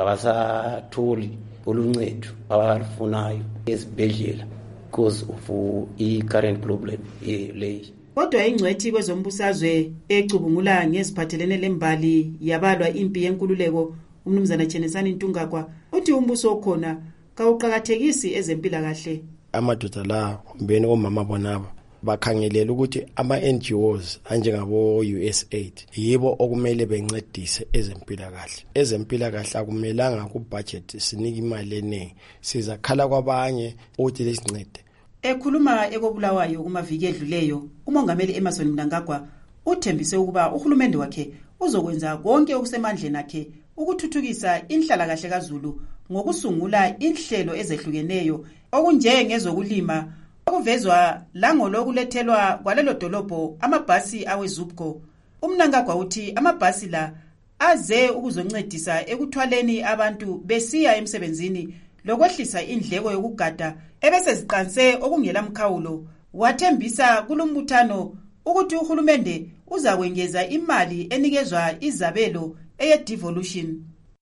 kabasatholi oluncedo abalufunayo ezibhedlela because of i current problem leyi. Kodwa ingcwethi kwezombusazwe ecubungula ngeziphathelene lembali yabalwa impi yenkululeko umnumzana Chenesani Ntungagwa uthi umbuso okhona kawuqakathekisi ezempilakahle. Amadoda la mbeni omama bonaba bakhangelela ukuthi ama N G Os anjengabo U S A I D yibo okumele bencedise ezempilakahle. Ezempilakahle akumelanga ku budget sinike imali eningi, sizakhala kwabanye ukuthi lesincede. Ekhuluma ekobulawayo kumaviki edluleyo, umongameli Emmerson Mnangagwa uthembise ukuba uhulumende wakhe uzokwenza konke okusemandleni akhe ukuthuthukisa inhlalakahle kaZulu ngokusungula inhlelo ezehlukeneyo okunjengezokulima okuvezwa langolokulethelwa kwalelo dolobho amabhasi aweZupco. Umnangagwa uthi amabhasi la aze ukuzoncedisa ekuthwaleni abantu besiya emsebenzini lokwehlisa indleko yokugada ebese ziqanse okungela mkhawulo. Wathembisa kulumbuthano ukuthi uhulumende uza kwengeza imali enikezwa izabelo eye devolution.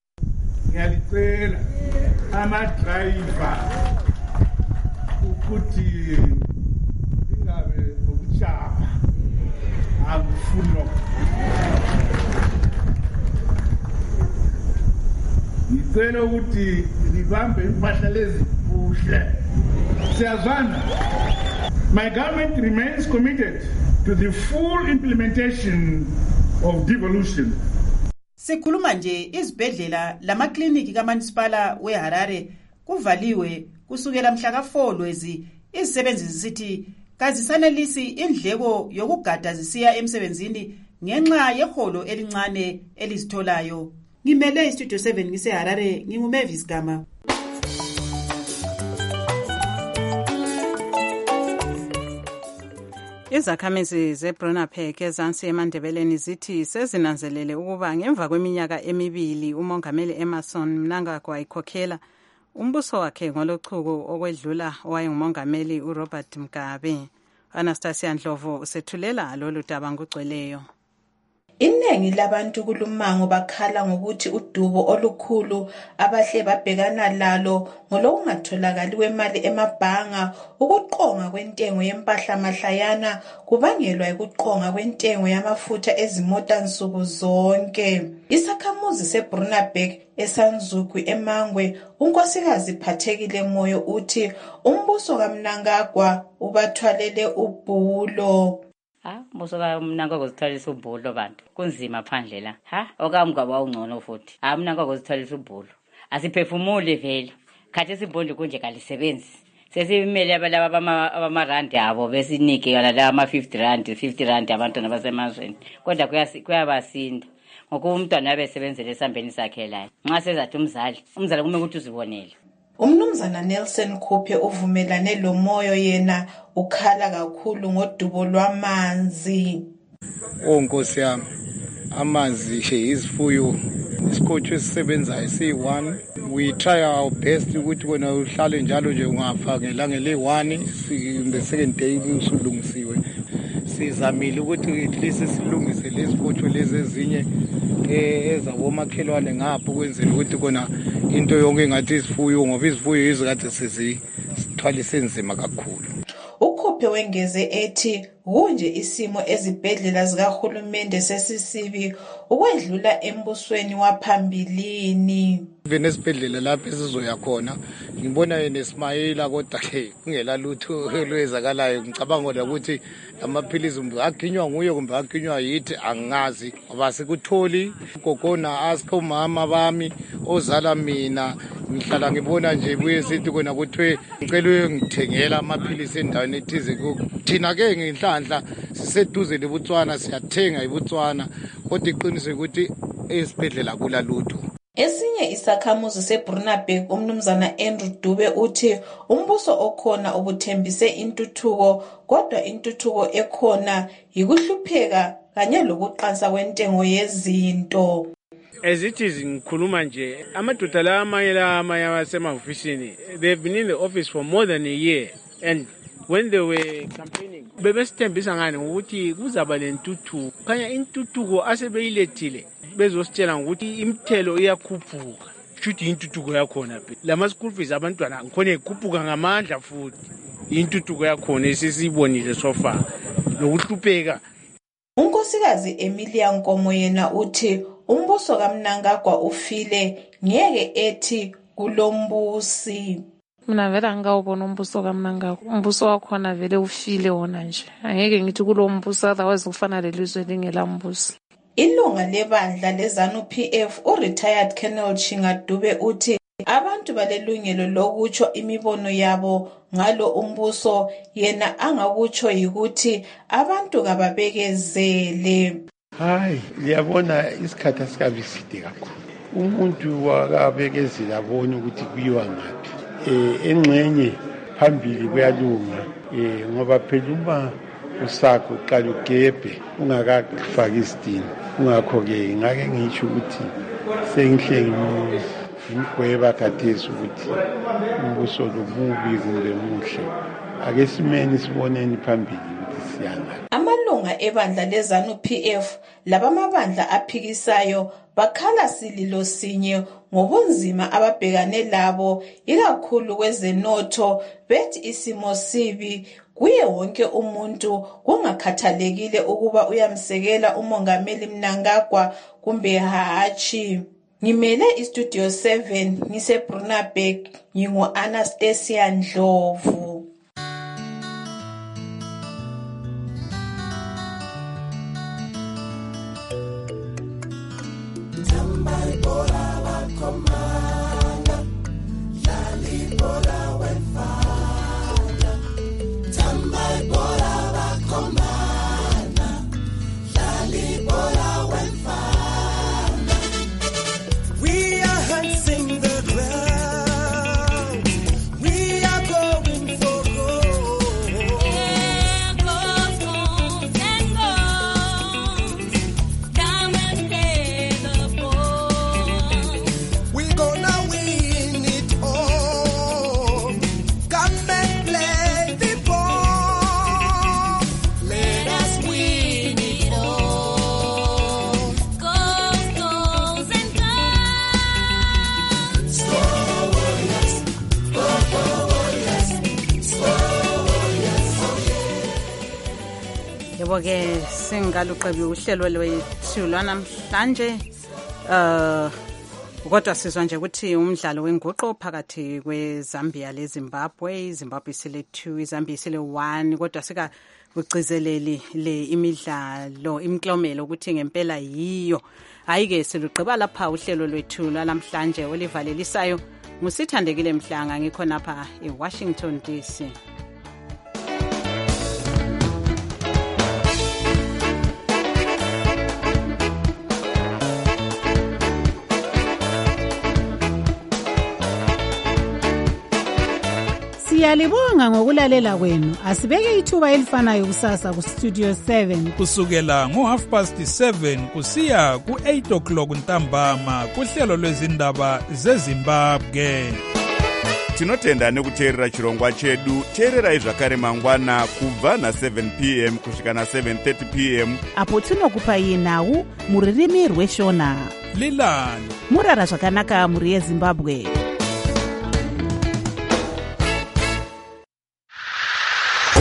Ngiyacela ama driver ukuthi ingabe ukuchapa akufuna ngicela ukuthi libambe impahla lezi kuhle. Siyazwana. My government remains committed to the full implementation of devolution. Sikhuluma nje izibhedlela lamakliniki kaMunicipal weHarare kuvaliwe kusukela mhla ka four Lwezi. Izisebenzi zisithi kazisanelisi indleko yokugada zisiya emsebenzini ngenxa yeholo elincane elizitholayo. Ngimele istudio seven ngiseHarare, nginguMavis Gama. Izakhamizi zeBrunapark ezansi eMandebeleni zithi sezinanzelele ukuba ngemva kweminyaka emibili umongameli Emmerson Mnangagwa ikhokhela umbuso wakhe ngolochuku okwedlula owayengumongameli uRobert Mugabe. Anastasia Ndlovu usethulela lolu daba ngugcweleyo. Iningi labantu kulumango bakhala ngokuthi udubo olukhulu abahle babhekana lalo ngolokungatholakali kwemali emabhanga, ukuqonga kwentengo yempahla mahlayana kubangelwa ukuqonga kwentengo yamafutha ezimota nsuku zonke. Isakhamuzi seBrunapark eSanzuku eMangwe unkosikazi Phathekile Moyo uthi umbuso kaMnangagwa ubathwalele ubhulo. Ha, mbuso kaMnangagwa uzithwalisa ubhulo bantu. Kunzima phandle la. Ha, okaMgaba ungcono futhi. Ha, Mnangagwa uzithwalisa ubhulo. Asiphefumule vele. Khathi isibhondo kunje kalisebenzi. Sesimele abalaba abamarandi abo besinike yala ama fifty rand, fifty rand abantwana basemazweni. Kodwa kuyabasinda. Ngokuba umntwana abesebenzele esambeni sakhe la. Nxa sezathi umzali, umzali kume ukuthi uzibonele. Umnumzana Nelson Khuphe uvumelane lo moyo, yena ukhala kakhulu ngodubo lwamanzi. Oh Nkosi yami, amanzi izifuyo isikotho esisebenzayo siyi-one. We try our best ukuthi wena uhlale njalo nje ungafa ngelanga le-one simbe second day usulungisiwe. Sizamile ukuthi at least silungise lezi fotho lezi ezinye ezabomakhelwane ngapho kwenzela ukuthi kona into yonke engathi isifuyo ngoba izifuyo izikade sizithwalise nzima kakhulu. Ukhuphe wengeze ethi kunje isimo ezibhedlela zikahulumende sesisibi ukwedlula embusweni waphambilini. Vene esibhedlela lapho esizoya khona ngibona yena Ismayila kodwa ke kungela lutho olwezakalayo. Ngicabanga ukuthi amaphilizi aginywa nguye kumbe aginywa yithi angazi ngoba sikutholi gogona ask umama bami ozala mina ngihlala ngibona nje buye sithi kona kuthiwe ngicela ngithengela amaphilisi endaweni ethize thina ke ngenhlanhla siseduze leBotswana siyathenga eBotswana kodwa iqiniso ukuthi esibhedlela kula lutho. Esinye isakhamuzi seBrunaberg umnumzana Andrew Dube uthi umbuso okhona ubuthembise intuthuko kodwa intuthuko ekhona yikuhlupheka kanye lokuqansa kwentengo yezinto. As it is ngikhuluma nje amadoda la amanye la amanye abasemahofisini they've been in the office for more than a year and when they were campaigning bebesithembisa ngani ukuthi kuzaba lentuthuko khanya intuthuko asebeyilethile bezositshela ukuthi imithelo iyakhuphuka futhi intuthuko yakhona phi lama school fees abantwana ngikhona ikhuphuka ngamandla futhi intuthuko yakhona esisibonile so far nokuhlupheka. Unkosikazi Emilia Nkomo yena uthi umbuso kaMnangagwa ufile ngeke ethi kulombusi. Mina vele angawubona umbuso kaMnangagwa, umbuso wakhona vele ufile wona nje, angeke ngithi kulombuso otherwise kufana lelizwe lingelambusi. Ilunga lebandla leZANU P F u-retired Colonel Chingadube uthi abantu balelungelo lokutsho imibono yabo ngalo umbuso, yena angakutsho yikuthi abantu kababekezele. Hayi, liyabona isikhathi asikabiside kakhulu. Umuntu wakabekezela abone ukuthi kuyiwa ngaphi. Eh engxenye phambili kuyalunga. Eh ngoba phela uma usakho uqala ugebhe ungakafaki isidini. Ungakho ke ngake ngisho ukuthi sengihle ngimgweba khathesi ukuthi umbuso lobubi kumbe muhle. Ake simeni siboneni phambili ukuthi siyanga. Amalunga ebandla leZANU P F labamabandla aphikisayo bakhala sililo sinye ngobunzima ababhekane labo ikakhulu kwezenotho, bethi isimo sibi kuye wonke umuntu kungakhathalekile ukuba uyamsekela umongameli Mnangagwa kumbe hachi. Ngimele istudio seven ngiseBrunaberg, ngingu Anastasia Ndlovu. Ke singaluqebi uhlelo lwethu lwanamhlanje uh kodwa sizwa nje ukuthi umdlalo wenguqo phakathi kweZambia leZimbabwe. iZimbabwe isile two, iZambia isile one, kodwa sika ugcizeleli le imidlalo imklomelo ukuthi ngempela yiyo. Ayike siluqeba lapha uhlelo lwethu lwanamhlanje olivalelisayo ngusithandekile Mhlanga, ngikhona lapha eWashington D C. Siyalibonga ngokulalela kwenu. Asibeke ithuba elifanayo kusasa ku Studio seven kusukela ngo half past seven kusiya ku eight o'clock ntambama kuhlelo lwezindaba zeZimbabwe. Tinotenda nekuteerera chirongwa chedu. Teererai zvakare mangwana kubva na seven p m kusvika na seven thirty p m apo tinokupai nhau muririmi rweshona. Lilani murara zvakanaka muri yeZimbabwe.